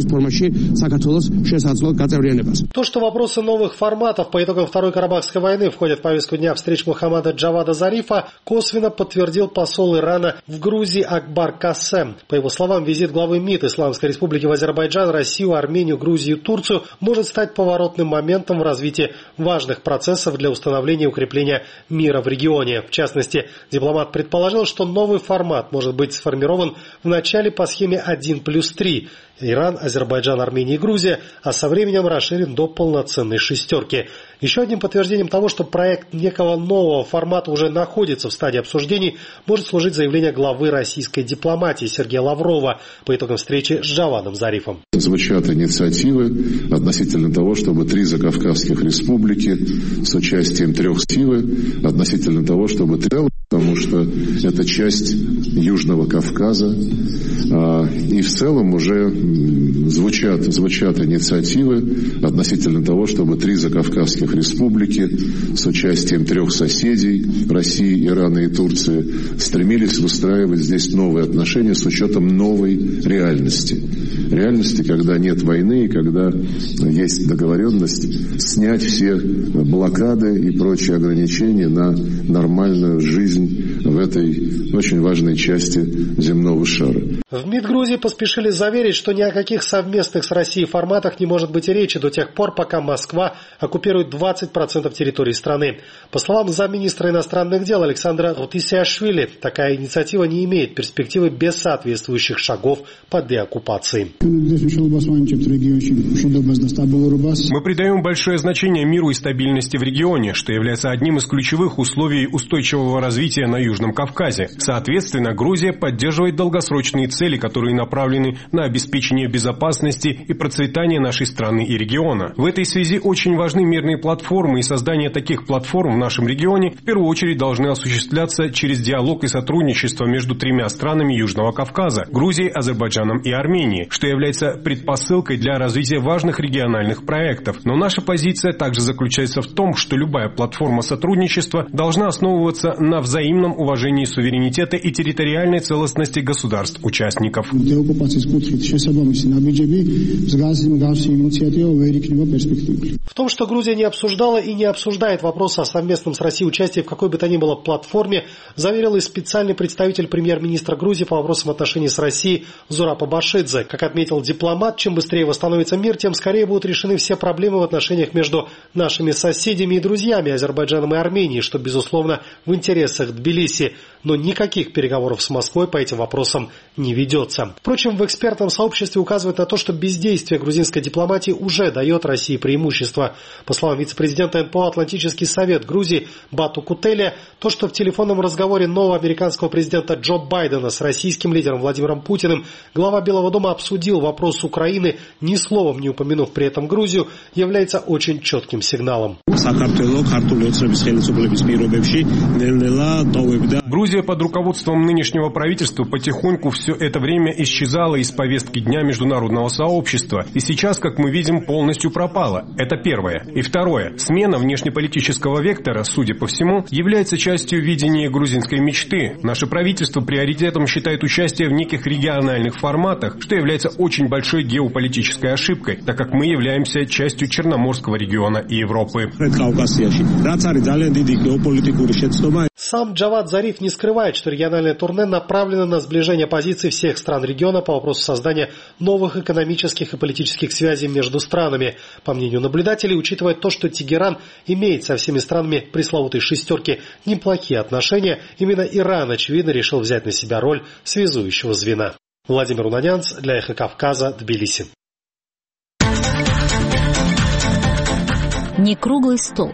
То, что вопросы новых форматов по итогам Второй Карабахской войны входят в повестку дня встреч Мухаммада Джавада Зарифа, косвенно подтвердил посол Ирана в Грузии Акбар Кассем. По его словам, визит главы МИД Исламской Республики в Азербайджан, Россию, Армению, Грузию и Турцию может стать поворотным моментом в развитии важных процессов для установления и укрепления мира в регионе. В частности, дипломат предположил, что новый формат может быть сформирован вначале по схеме 1+3. Иран, Азербайджан, Армения и Грузия, а со временем расширен до полноценной шестерки. Еще одним подтверждением того, что проект некого нового формата уже находится в стадии обсуждений, может служить заявление главы российской дипломатии Сергея Лаврова по итогам встречи с Джавадом Зарифом. Звучат инициативы относительно того, чтобы 3 закавказских республики с участием 3 силы, относительно того, чтобы 3, потому что это часть Южного Кавказа. И в целом уже звучат инициативы относительно того, чтобы 3 закавказских республики с участием 3 соседей России, Ирана и Турции стремились выстраивать здесь новые отношения с учетом новой реальности. Реальности, когда нет войны и когда есть договоренность снять все блокады и прочие ограничения на нормальную жизнь в этой очень важной части земного шара. В МИД Грузии поспешили заверить, что ни о каких совместных с Россией форматах не может быть и речи до тех пор, пока Москва оккупирует 20% территории страны. По словам замминистра иностранных дел Александра Рутисиашвили, такая инициатива не имеет перспективы без соответствующих шагов по деоккупации. Мы придаем большое значение миру и стабильности в регионе, что является одним из ключевых условий устойчивого развития на Южном Кавказе. Соответственно, Грузия поддерживает долгосрочные цели, которые направлены на обеспечение безопасности и процветания нашей страны и региона. В этой связи очень важны мирные платформы, и создание таких платформ в нашем регионе в первую очередь должны осуществляться через диалог и сотрудничество между 3 странами Южного Кавказа – Грузией, Азербайджаном и Арменией, что является предпосылкой для развития важных региональных проектов. Но наша позиция также заключается в том, что любая платформа сотрудничества должна основываться на взаимном уважении суверенитета и территориальной целостности государств-участников. В том, что Грузия не обсуждала и не обсуждает вопрос о совместном с Россией участии в какой бы то ни было платформе, заверил и специальный представитель премьер-министра Грузии по вопросам отношений с Россией Зураб Абашидзе. Как отметил дипломат, чем быстрее восстановится мир, тем скорее будут решены все проблемы в отношениях между нашими соседями и друзьями Азербайджаном и Арменией, что, безусловно, в интересах в Тбилиси, но никаких переговоров с Москвой по этим вопросам не ведется. Впрочем, в экспертном сообществе указывают на то, что бездействие грузинской дипломатии уже дает России преимущество. По словам вице-президента НПО «Атлантический совет Грузии» Бату Кутеля, то, что в телефонном разговоре нового американского президента Джо Байдена с российским лидером Владимиром Путиным глава Белого дома обсудил вопрос Украины, ни словом не упомянув при этом Грузию, является очень четким сигналом. Грузия под руководством нынешнего правительства потихоньку все это время исчезала из повестки дня международного сообщества и сейчас, как мы видим, полностью пропала. Это первое. И второе. Смена внешнеполитического вектора, судя по всему, является частью видения грузинской мечты. Наше правительство приоритетом считает участие в неких региональных форматах, что является очень большой геополитической ошибкой, так как мы являемся частью Черноморского региона и Европы. Сам Джавад Зариф не скрывает, что региональное турне направлено на сближение позиций всех стран региона по вопросу создания новых экономических и политических связей между странами. По мнению наблюдателей, учитывая то, что Тегеран имеет со всеми странами пресловутой шестерки неплохие отношения, именно Иран, очевидно, решил взять на себя роль связующего звена. Владимир Унанянц для Эхо Кавказа, Тбилиси. Не круглый стол.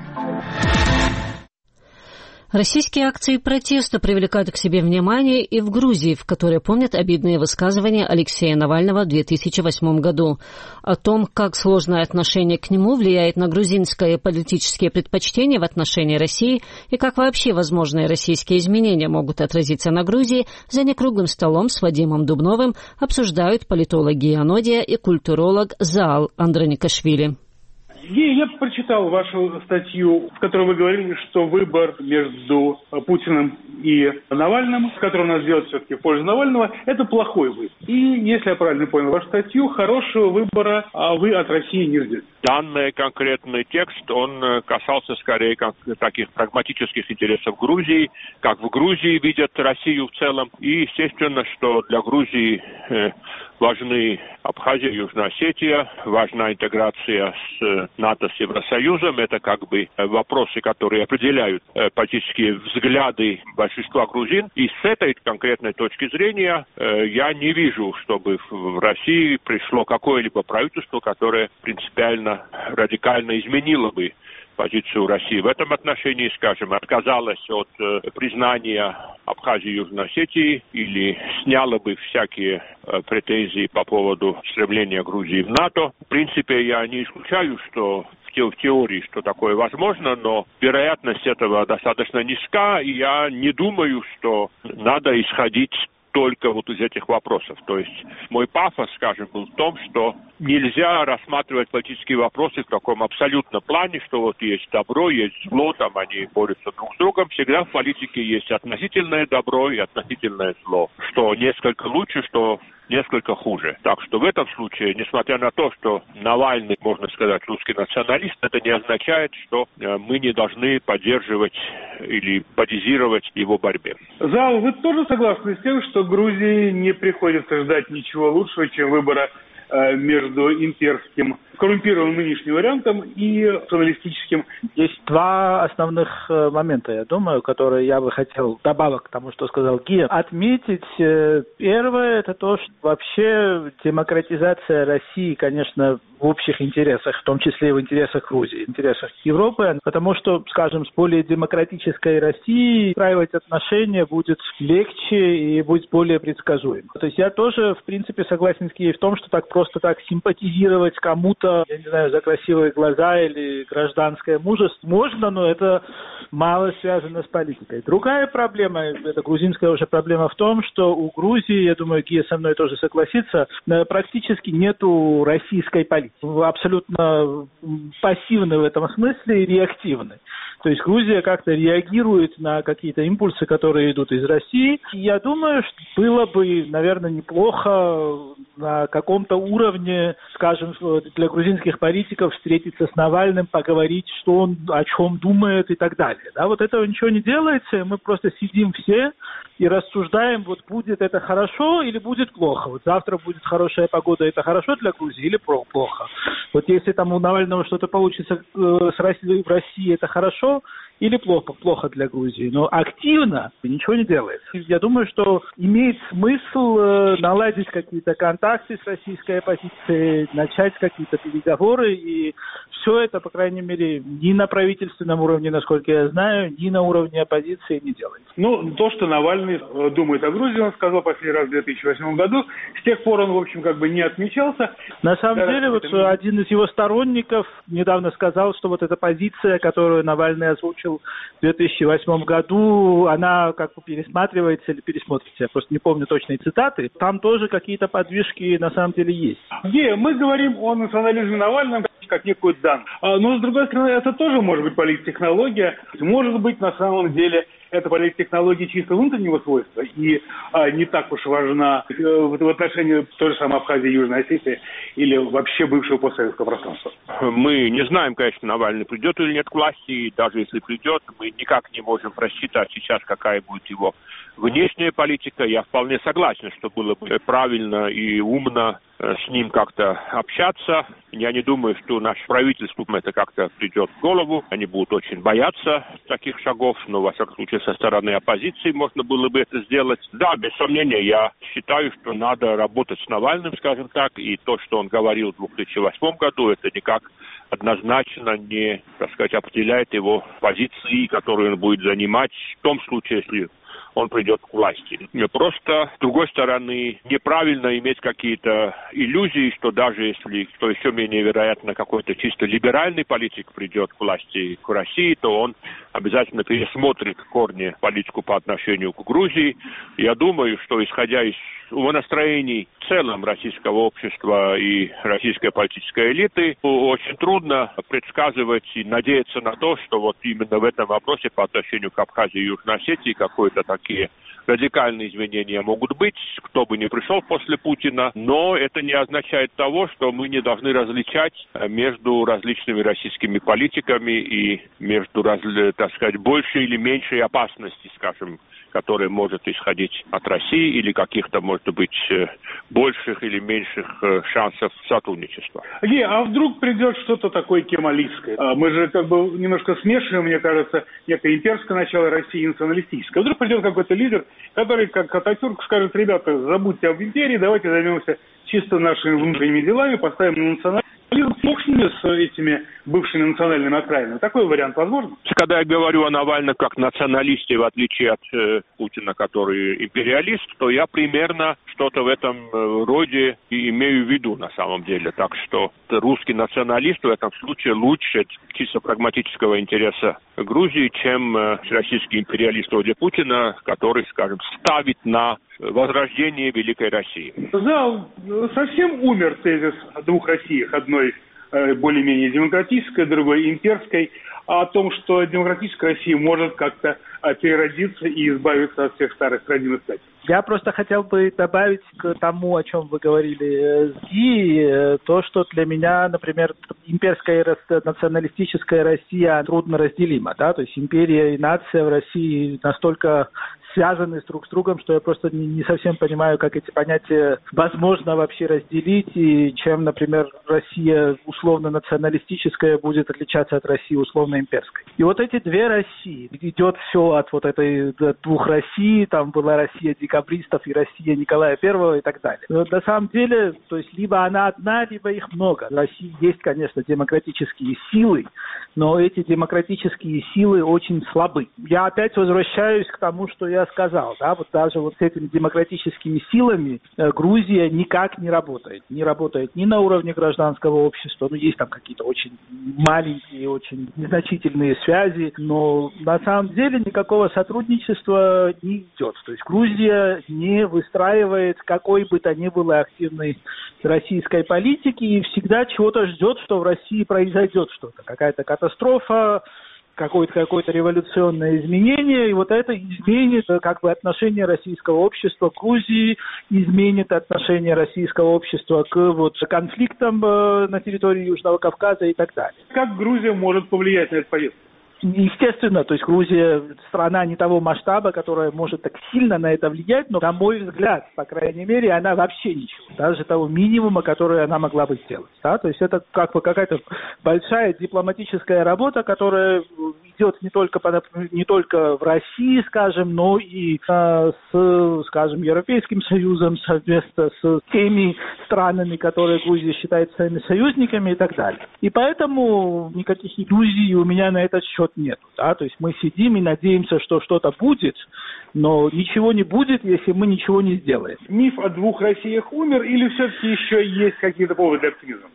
Российские акции протеста привлекают к себе внимание и в Грузии, в которой помнят обидные высказывания Алексея Навального в 2008 году. О том, как сложное отношение к нему влияет на грузинские политические предпочтения в отношении России и как вообще возможные российские изменения могут отразиться на Грузии, за некруглым столом с Вадимом Дубновым обсуждают политологи Янодия и культуролог Заал Андроникашвили. Я прочитал вашу статью, в которой вы говорили, что выбор между Путиным и Навальным, который у нас делает все-таки в пользу Навального, это плохой выбор. И, если я правильно понял вашу статью, хорошего выбора вы от России не ждете. Данный конкретный текст, он касался скорее как таких прагматических интересов Грузии, как в Грузии видят Россию в целом. И, естественно, что для Грузии важны Абхазия, Южная Осетия, важна интеграция с НАТО, с Евросоюзом. Это как бы вопросы, которые определяют политические взгляды большинства грузин. И с этой конкретной точки зрения я не вижу, чтобы в России пришло какое-либо правительство, которое принципиально, радикально изменило бы позицию России в этом отношении, скажем, отказалась от признания Абхазии и Южной Осетии или сняла бы всякие претензии по поводу стремления Грузии в НАТО. В принципе, я не исключаю, что в теории, что такое возможно, но вероятность этого достаточно низка, и я не думаю, что надо исходить только вот из этих вопросов. То есть мой пафос, скажем, был в том, что нельзя рассматривать политические вопросы в таком абсолютном плане, что вот есть добро, есть зло, там они борются друг с другом. Всегда в политике есть относительное добро и относительное зло. Что несколько лучше, что несколько хуже. Так что в этом случае, несмотря на то, что Навальный, можно сказать, русский националист, это не означает, что мы не должны поддерживать или поддерживать его борьбе. Зал, вы тоже согласны с тем, что Грузии не приходится ждать ничего лучшего, чем выбора между имперским, коррумпированным нынешним вариантом и националистическим? Есть два основных момента, я думаю, которые я бы хотел добавить к тому, что сказал Гия. Отметить первое, это то, что вообще демократизация России, конечно, в общих интересах, в том числе и в интересах Грузии, в интересах Европы, потому что, скажем, с более демократической Россией устраивать отношения будет легче и будет более предсказуемо. То есть я тоже, в принципе, согласен с Гией в том, что так просто так симпатизировать кому-то, я не знаю, за красивые глаза или гражданское мужество можно, но это мало связано с политикой. Другая проблема, это грузинская уже проблема в том, что у Грузии, я думаю, Гия со мной тоже согласится, практически нету российской политики. Абсолютно пассивны в этом смысле и реактивны. То есть Грузия как-то реагирует на какие-то импульсы, которые идут из России. И я думаю, что было бы, наверное, неплохо на каком-то уровне, скажем, для грузинских политиков встретиться с Навальным, поговорить, что он о чем думает и так далее. Да, вот этого ничего не делается, мы просто сидим все и рассуждаем, вот будет это хорошо или будет плохо. Вот завтра будет хорошая погода, это хорошо для Грузии или плохо. Вот если там у Навального что-то получится в России, это хорошо. или плохо для Грузии, но активно ничего не делает. Я думаю, что имеет смысл наладить какие-то контакты с российской оппозицией, начать какие-то переговоры, и все это, по крайней мере, ни на правительственном уровне, насколько я знаю, ни на уровне оппозиции не делается. Ну, то, что Навальный думает о Грузии, он сказал последний раз в 2008 году, с тех пор он, в общем, как бы не отмечался. На самом деле, вот один из его сторонников недавно сказал, что вот эта позиция, которую Навальный озвучил в 2008 году, она как бы пересматривается или пересмотрится. Я просто не помню точные цитаты. Там тоже какие-то подвижки на самом деле есть. Мы говорим о национализме Навального как некую данность. Но, с другой стороны, это тоже может быть политтехнология. Может быть, на самом деле, это политтехнология чисто внутреннего свойства и не так уж важна в отношении той же самой Абхазии и Южной Осетии или вообще бывшего постсоветского пространства. Мы не знаем, конечно, Навальный придет или нет к власти, и даже если придет, мы никак не можем просчитать сейчас, какая будет его внешняя политика. Я вполне согласен, что было бы правильно и умно с ним как-то общаться. Я не думаю, что наше правительство это как-то придет в голову. Они будут очень бояться таких шагов, но, во всяком случае, со стороны оппозиции можно было бы это сделать. Да, без сомнения, я считаю, что надо работать с Навальным, скажем так, и то, что он говорил в 2008 году, это никак однозначно не, так сказать, определяет его позиции, которые он будет занимать в том случае, если он придет к власти. Просто, с другой стороны, неправильно иметь какие-то иллюзии, что даже если, что еще менее вероятно, какой-то чисто либеральный политик придет к власти к России, то он обязательно пересмотрит в корне политику по отношению к Грузии. Я думаю, что, исходя из умонастроений в целом российского общества и российской политической элиты, очень трудно предсказывать и надеяться на то, что вот именно в этом вопросе по отношению к Абхазии и Южной Осетии какое-то такие радикальные изменения могут быть, кто бы ни пришел после Путина, но это не означает того, что мы не должны различать между различными российскими политиками и между, так сказать, большей или меньшей опасности, скажем, которая может исходить от России или каких-то, может быть, больших или меньших шансов сотрудничества. А вдруг придет что-то такое кемалистское? Мы же как бы немножко смешиваем, мне кажется, некое имперское начало России и националистическое. Вдруг придет какой-то лидер, который, как Ататюрк, скажет: ребята, забудьте об империи, давайте займемся чисто нашими внутренними делами, поставим на национализм. Бог с ними, с этими бывшими национальными окраинами. Такой вариант возможен? Когда я говорю о Навальном как националисте, в отличие от Путина, который империалист, то я примерно что-то в этом роде и имею в виду на самом деле. Так что русский националист в этом случае лучше чисто прагматического интереса Грузии, чем российский империалист вроде Путина, который, скажем, ставит на возрождение Великой России. Да, совсем умер тезис о двух Россиях. Одной более-менее демократической, другой имперской. А о том, что демократическая Россия может как-то переродиться и избавиться от всех старых родинных статей. Я просто хотел бы добавить к тому, о чем вы говорили, и то, что для меня, например, имперская и националистическая Россия трудно разделима, да, то есть империя и нация в России настолько связаны друг с другом, что я просто не совсем понимаю, как эти понятия возможно вообще разделить, и чем, например, Россия условно-националистическая будет отличаться от России условно-имперской. И вот эти две России, идет все от вот этой двух Россий, там была Россия декабристов и Россия Николая I и так далее. Но на самом деле, то есть либо она одна, либо их много. В России есть, конечно, демократические силы, но эти демократические силы очень слабы. Я опять возвращаюсь к тому, что я сказал, да, вот даже вот с этими демократическими силами Грузия никак не работает. Не работает ни на уровне гражданского общества, ну, есть там какие-то очень маленькие, очень незначительные связи, но на самом деле никакого сотрудничества не идет. То есть Грузия не выстраивает какой бы то ни было активной российской политики и всегда чего-то ждет, что в России произойдет что-то, какая-то катастрофа, какое-то революционное изменение, и вот это изменит как бы отношение российского общества к Грузии, изменит отношение российского общества к вот конфликтам на территории Южного Кавказа и так далее. Как Грузия может повлиять на эту повестку? Естественно, то есть Грузия страна не того масштаба, которая может так сильно на это влиять, но, на мой взгляд, по крайней мере, она вообще ничего, даже того минимума, который она могла бы сделать. Да? То есть это как бы какая-то большая дипломатическая работа, которая идет не только в России, скажем, но и с, скажем, Европейским Союзом, совместно с теми странами, которые Грузия считает своими союзниками и так далее. И поэтому никаких иллюзий у меня на этот счет нет. Да? То есть мы сидим и надеемся, что что-то будет, но ничего не будет, если мы ничего не сделаем. Миф о двух Россиях умер или все-таки еще есть какие-то поводы для оптимизма?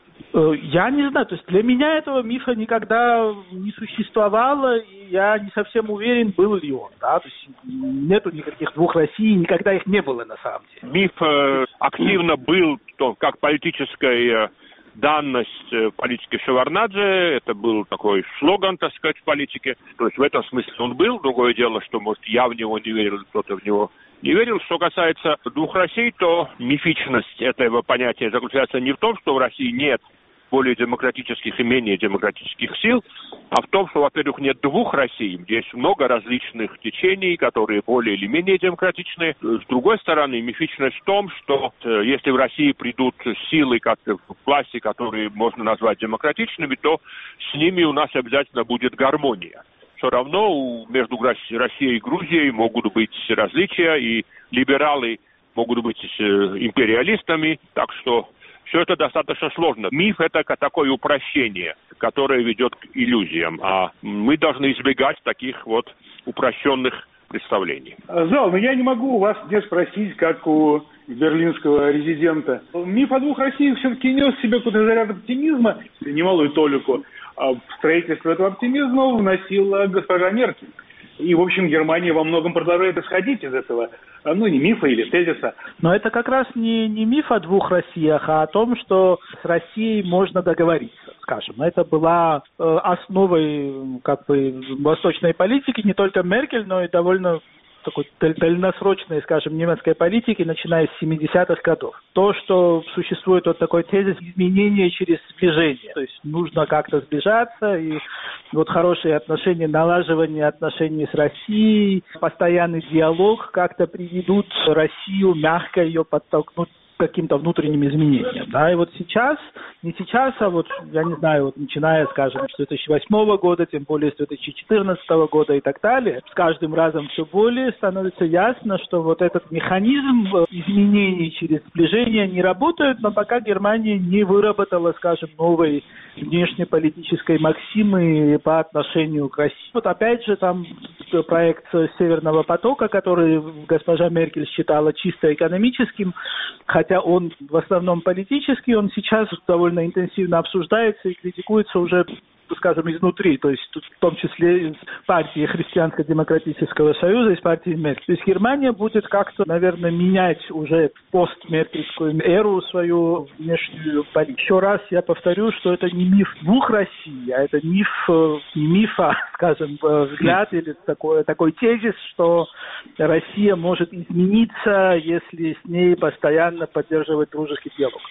Я не знаю, то есть для меня этого мифа никогда не существовало, и я не совсем уверен, был ли он, да, то есть нету никаких двух Россий, никогда их не было на самом деле. Миф активно был как политическая данность политики Шеварднадзе, это был такой слоган, так сказать, в политике, то есть в этом смысле он был, другое дело, что, может, я в него не верил, кто-то в него не верил. Что касается двух Россий, то мифичность этого понятия заключается не в том, что в России нет более демократических и менее демократических сил, а в том, что, во-первых, нет двух Россий. Здесь много различных течений, которые более или менее демократичны. С другой стороны, мифичность в том, что если в России придут силы как-то в власти, которые можно назвать демократичными, то с ними у нас обязательно будет гармония. Все равно между Россией и Грузией могут быть различия, и либералы могут быть империалистами, так что все это достаточно сложно. Миф – это такое упрощение, которое ведет к иллюзиям, а мы должны избегать таких вот упрощенных представлений. Зал, но я не могу у вас не спросить, как у берлинского резидента. Миф о двух Россиях все-таки нес в себе какой-то заряд оптимизма, немалую толику. В строительство этого оптимизма вносила госпожа Меркель. И, в общем, Германия во многом продолжает исходить из этого, не мифа или тезиса. Но это как раз не миф о двух Россиях, а о том, что с Россией можно договориться, скажем. Это была основой восточной политики, не только Меркель, но и довольно такой дальносрочной, скажем, немецкой политики, начиная с 70-х годов. То, что существует вот такой тезис изменения через сближение. То есть нужно как-то сближаться, и вот хорошие отношения, налаживание отношений с Россией, постоянный диалог как-то приведут Россию, мягко ее подтолкнут к каким-то внутренним изменениям. Да, и вот сейчас, не сейчас, а вот, я не знаю, вот начиная, скажем, с 2008 года, тем более с 2014 года и так далее, с каждым разом все более становится ясно, что вот этот механизм изменений через сближение не работает, но пока Германия не выработала, скажем, новой внешнеполитической максимы по отношению к России. Вот опять же там проект Северного потока, который госпожа Меркель считала чисто экономическим, хотя он в основном политический, он сейчас довольно интенсивно обсуждается и критикуется уже, скажем, изнутри, то есть в том числе из партии Христианско-демократического союза, из партии Меркель. То есть Германия будет как-то, наверное, менять уже постмеркельскую эру свою внешнюю политику. Еще раз я повторю, что это не миф двух Россий, а это миф, не миф, а, скажем, взгляд или такой тезис, что Россия может измениться, если с ней постоянно поддерживать дружеский диалог.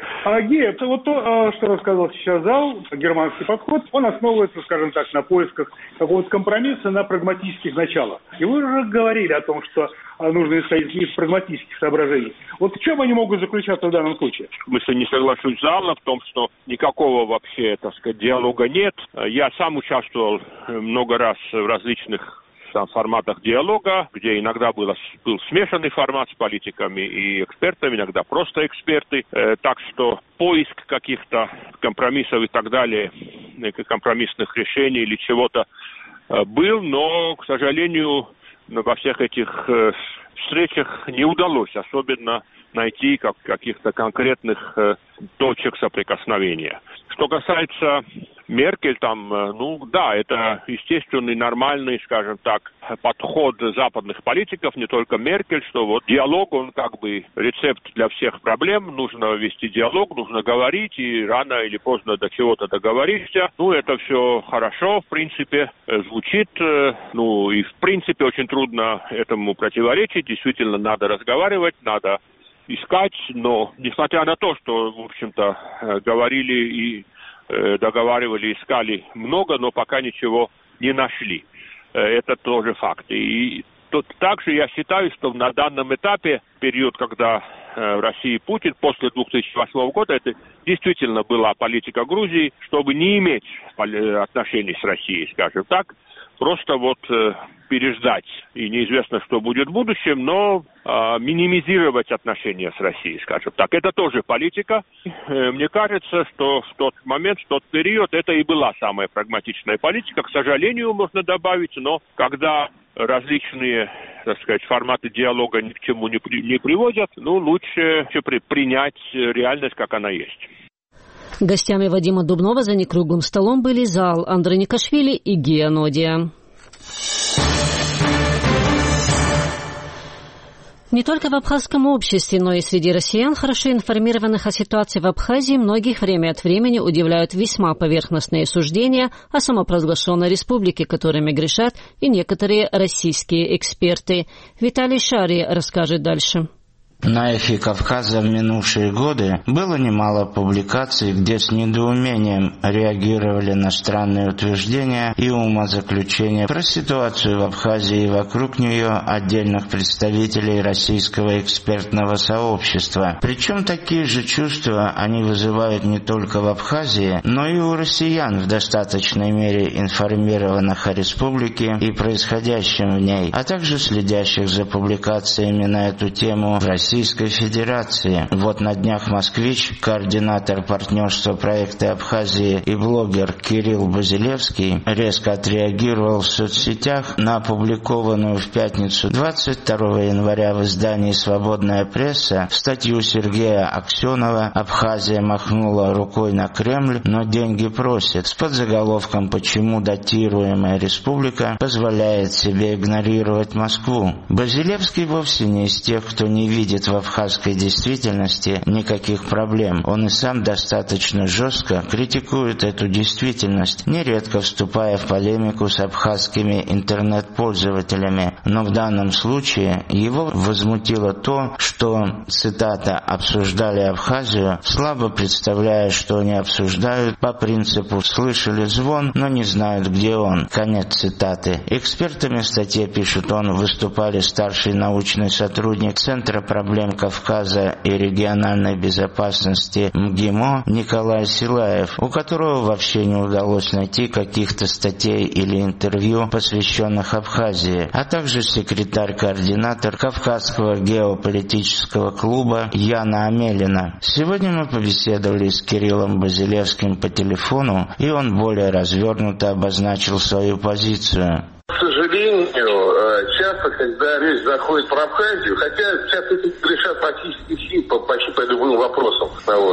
Гея, вот то, что рассказал сейчас зал, германский подход, он основывается, скажем так, на поисках какого-то компромисса на прагматических началах. И вы уже говорили о том, что нужно исходить из прагматических соображений. Вот в чем они могут заключаться в данном случае? Если не соглашусь с залом в том, что никакого вообще, так сказать, диалога нет. Я сам участвовал много раз в различных форматах диалога, где иногда был смешанный формат с политиками и экспертами, иногда просто эксперты. Так что поиск каких-то компромиссов и так далее, компромиссных решений или чего-то был, но, к сожалению, во всех этих встречах не удалось особенно найти каких-то конкретных точек соприкосновения. Что касается Меркель, это естественный, нормальный, скажем так, подход западных политиков, не только Меркель, что вот диалог, он как бы рецепт для всех проблем, нужно вести диалог, нужно говорить, и рано или поздно до чего-то договоришься. Это все хорошо, в принципе, звучит, и в принципе очень трудно этому противоречить, действительно надо разговаривать, надо искать, но несмотря на то, что, в общем-то, говорили и договаривали, искали много, но пока ничего не нашли. Это тоже факт. И также я считаю, что на данном этапе, период, когда в России Путин, после 2008 года, это действительно была политика Грузии, чтобы не иметь отношений с Россией, скажем так. просто переждать. И неизвестно, что будет в будущем, но минимизировать отношения с Россией, скажем так. Это тоже политика. Мне кажется, что в тот момент, в тот период, это и была самая прагматичная политика. К сожалению, можно добавить, но когда различные, так сказать, форматы диалога ни к чему не приводят, лучше принять реальность, как она есть. Гостями Вадима Дубнова за некруглым столом были Зал Андроникашвили и Гия Нодия. Не только в абхазском обществе, но и среди россиян, хорошо информированных о ситуации в Абхазии, многих время от времени удивляют весьма поверхностные суждения о самопровозглашенной республике, которыми грешат и некоторые российские эксперты. Виталий Шари расскажет дальше. На эхе Кавказа в минувшие годы было немало публикаций, где с недоумением реагировали на странные утверждения и умозаключения про ситуацию в Абхазии и вокруг нее отдельных представителей российского экспертного сообщества. Причем такие же чувства они вызывают не только в Абхазии, но и у россиян в достаточной мере информированных о республике и происходящем в ней, а также следящих за публикациями на эту тему в Российской Федерации. На днях москвич, координатор партнерства проекта Абхазии и блогер Кирилл Базилевский резко отреагировал в соцсетях на опубликованную в пятницу 22 января в издании «Свободная пресса» статью Сергея Аксенова «Абхазия махнула рукой на Кремль, но деньги просит», с подзаголовком «Почему датируемая республика позволяет себе игнорировать Москву». Базилевский вовсе не из тех, кто не видит в абхазской действительности никаких проблем. Он и сам достаточно жестко критикует эту действительность, нередко вступая в полемику с абхазскими интернет-пользователями. Но в данном случае его возмутило то, что, цитата, «обсуждали Абхазию, слабо представляя, что они обсуждают, по принципу «слышали звон, но не знают, где он». Конец цитаты. Экспертами в статье, пишет он, выступали старший научный сотрудник Центра проблем Кавказа и региональной безопасности МГИМО Николай Силаев, у которого вообще не удалось найти каких-то статей или интервью, посвященных Абхазии, а также секретарь-координатор Кавказского геополитического клуба Яна Амелина. Сегодня мы побеседовали с Кириллом Базилевским по телефону, и он более развернуто обозначил свою позицию. К сожалению, часто, когда речь заходит про Абхазию, хотя часто это решат практически все почти по любым вопросам,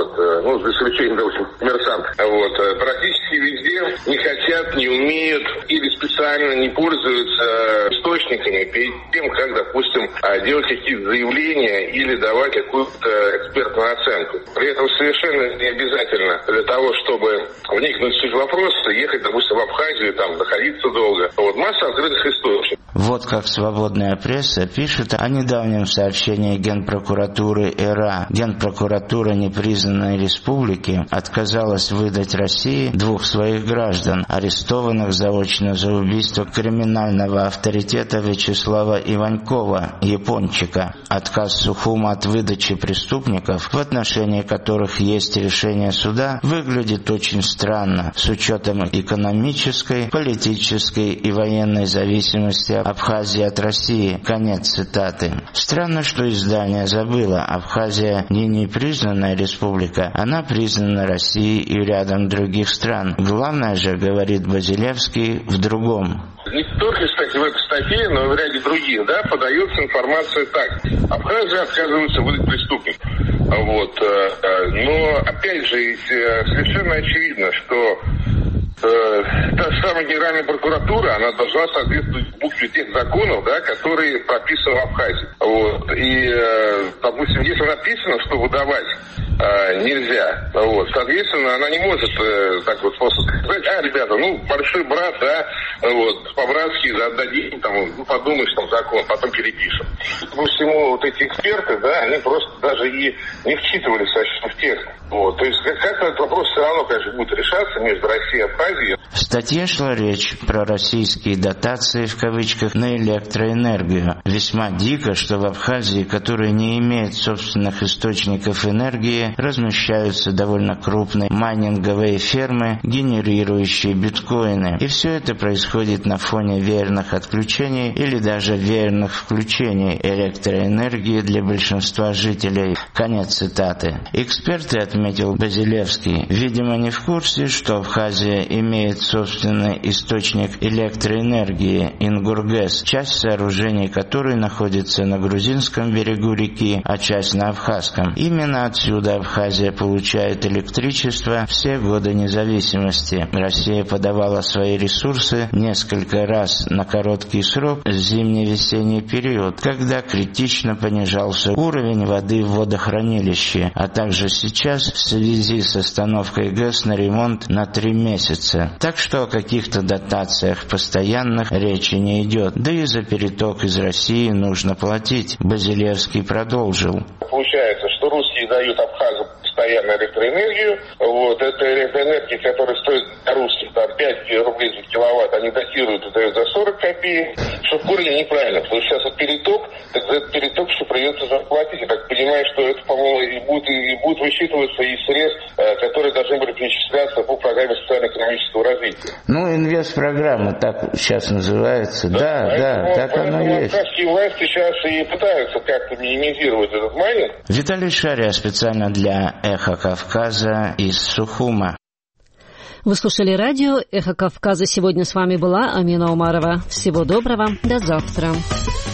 за исключением, допустим, «Коммерсант», практически везде не хотят, не умеют или специально не пользуются источниками перед тем, как, допустим, делать какие-то заявления или давать какую-то экспертную оценку. При этом совершенно не обязательно для того, чтобы вникнуть в суть вопроса, ехать, допустим, в Абхазию, находиться долго. Масса открытых источников. Вот как «Свободная пресса» пишет о недавнем сообщении Генпрокуратуры ИРА. Генпрокуратура непризнанной республики отказалась выдать России 2 своих граждан, арестованных заочно за убийство криминального авторитета Вячеслава Иванькова, Япончика. Отказ Сухума от выдачи преступников, в отношении которых есть решение суда, выглядит очень странно, с учетом экономической, политической и военной зависимости Абхазии от России. Конец цитаты. Странно, что издание забыло. Абхазия не непризнанная республика, она признана Россией и рядом других стран. Главное же, говорит Базилевский, в другом. Не только, кстати, в этой статье, но и в ряде других, подается информация так. Абхазия отказывается выдать преступников. Но, опять же, совершенно очевидно, что та самая Генеральная прокуратура, она должна соответствовать букве тех законов, которые прописаны в Абхазии. И, допустим, если написано, что выдавать нельзя, соответственно, она не может так просто сказать, ребята, большой брат, по-братски отдадим, подумаешь, закон, потом перепишем. По всему эти эксперты, они просто даже и не вчитывались в текст. То есть как-то этот вопрос все равно, конечно, будет решаться между Россией и Абхазией. Азии. В статье шла речь про российские дотации в кавычках на электроэнергию. Весьма дико, что в Абхазии, которая не имеет собственных источников энергии, размещаются довольно крупные майнинговые фермы, генерирующие биткоины. И все это происходит на фоне веерных отключений или даже веерных включений электроэнергии для большинства жителей. Конец цитаты. Эксперты, отметил Базилевский, видимо, не в курсе, что Абхазия имеет собственный источник электроэнергии Ингургэс, часть сооружений которой находится на грузинском берегу реки, а часть на абхазском. Именно отсюда Абхазия получает электричество все годы независимости. Россия подавала свои ресурсы несколько раз на короткий срок, зимне-весенний период, когда критично понижался уровень воды в водохранилище, а также сейчас в связи с остановкой ГЭС на ремонт на 3 месяца. Так что о каких-то дотациях постоянных речи не идет. Да и за переток из России нужно платить. Базилевский продолжил. Получается, что русские дают абхазам постоянно электроэнергию. Вот, это электроэнергия, которая стоит для русских там, 5 рублей за киловатт, они датируют и дают за 40 копеек, что в корне неправильно, потому что сейчас вот переток, так за этот переток еще придется заплатить. Я так понимаю, что это, по-моему, и будет высчитываться из средств, которые должны были перечисляться по программе социально-экономического развития. Ну, инвестпрограмма так сейчас называется. Да, так оно и есть. Абхазские власти сейчас и пытаются как-то минимизировать этот майнинг. Виталий Шария специально для «Эхо Кавказа» из Сухума. Вы слушали радио «Эхо Кавказа». Сегодня с вами была Амина Умарова. Всего доброго. До завтра.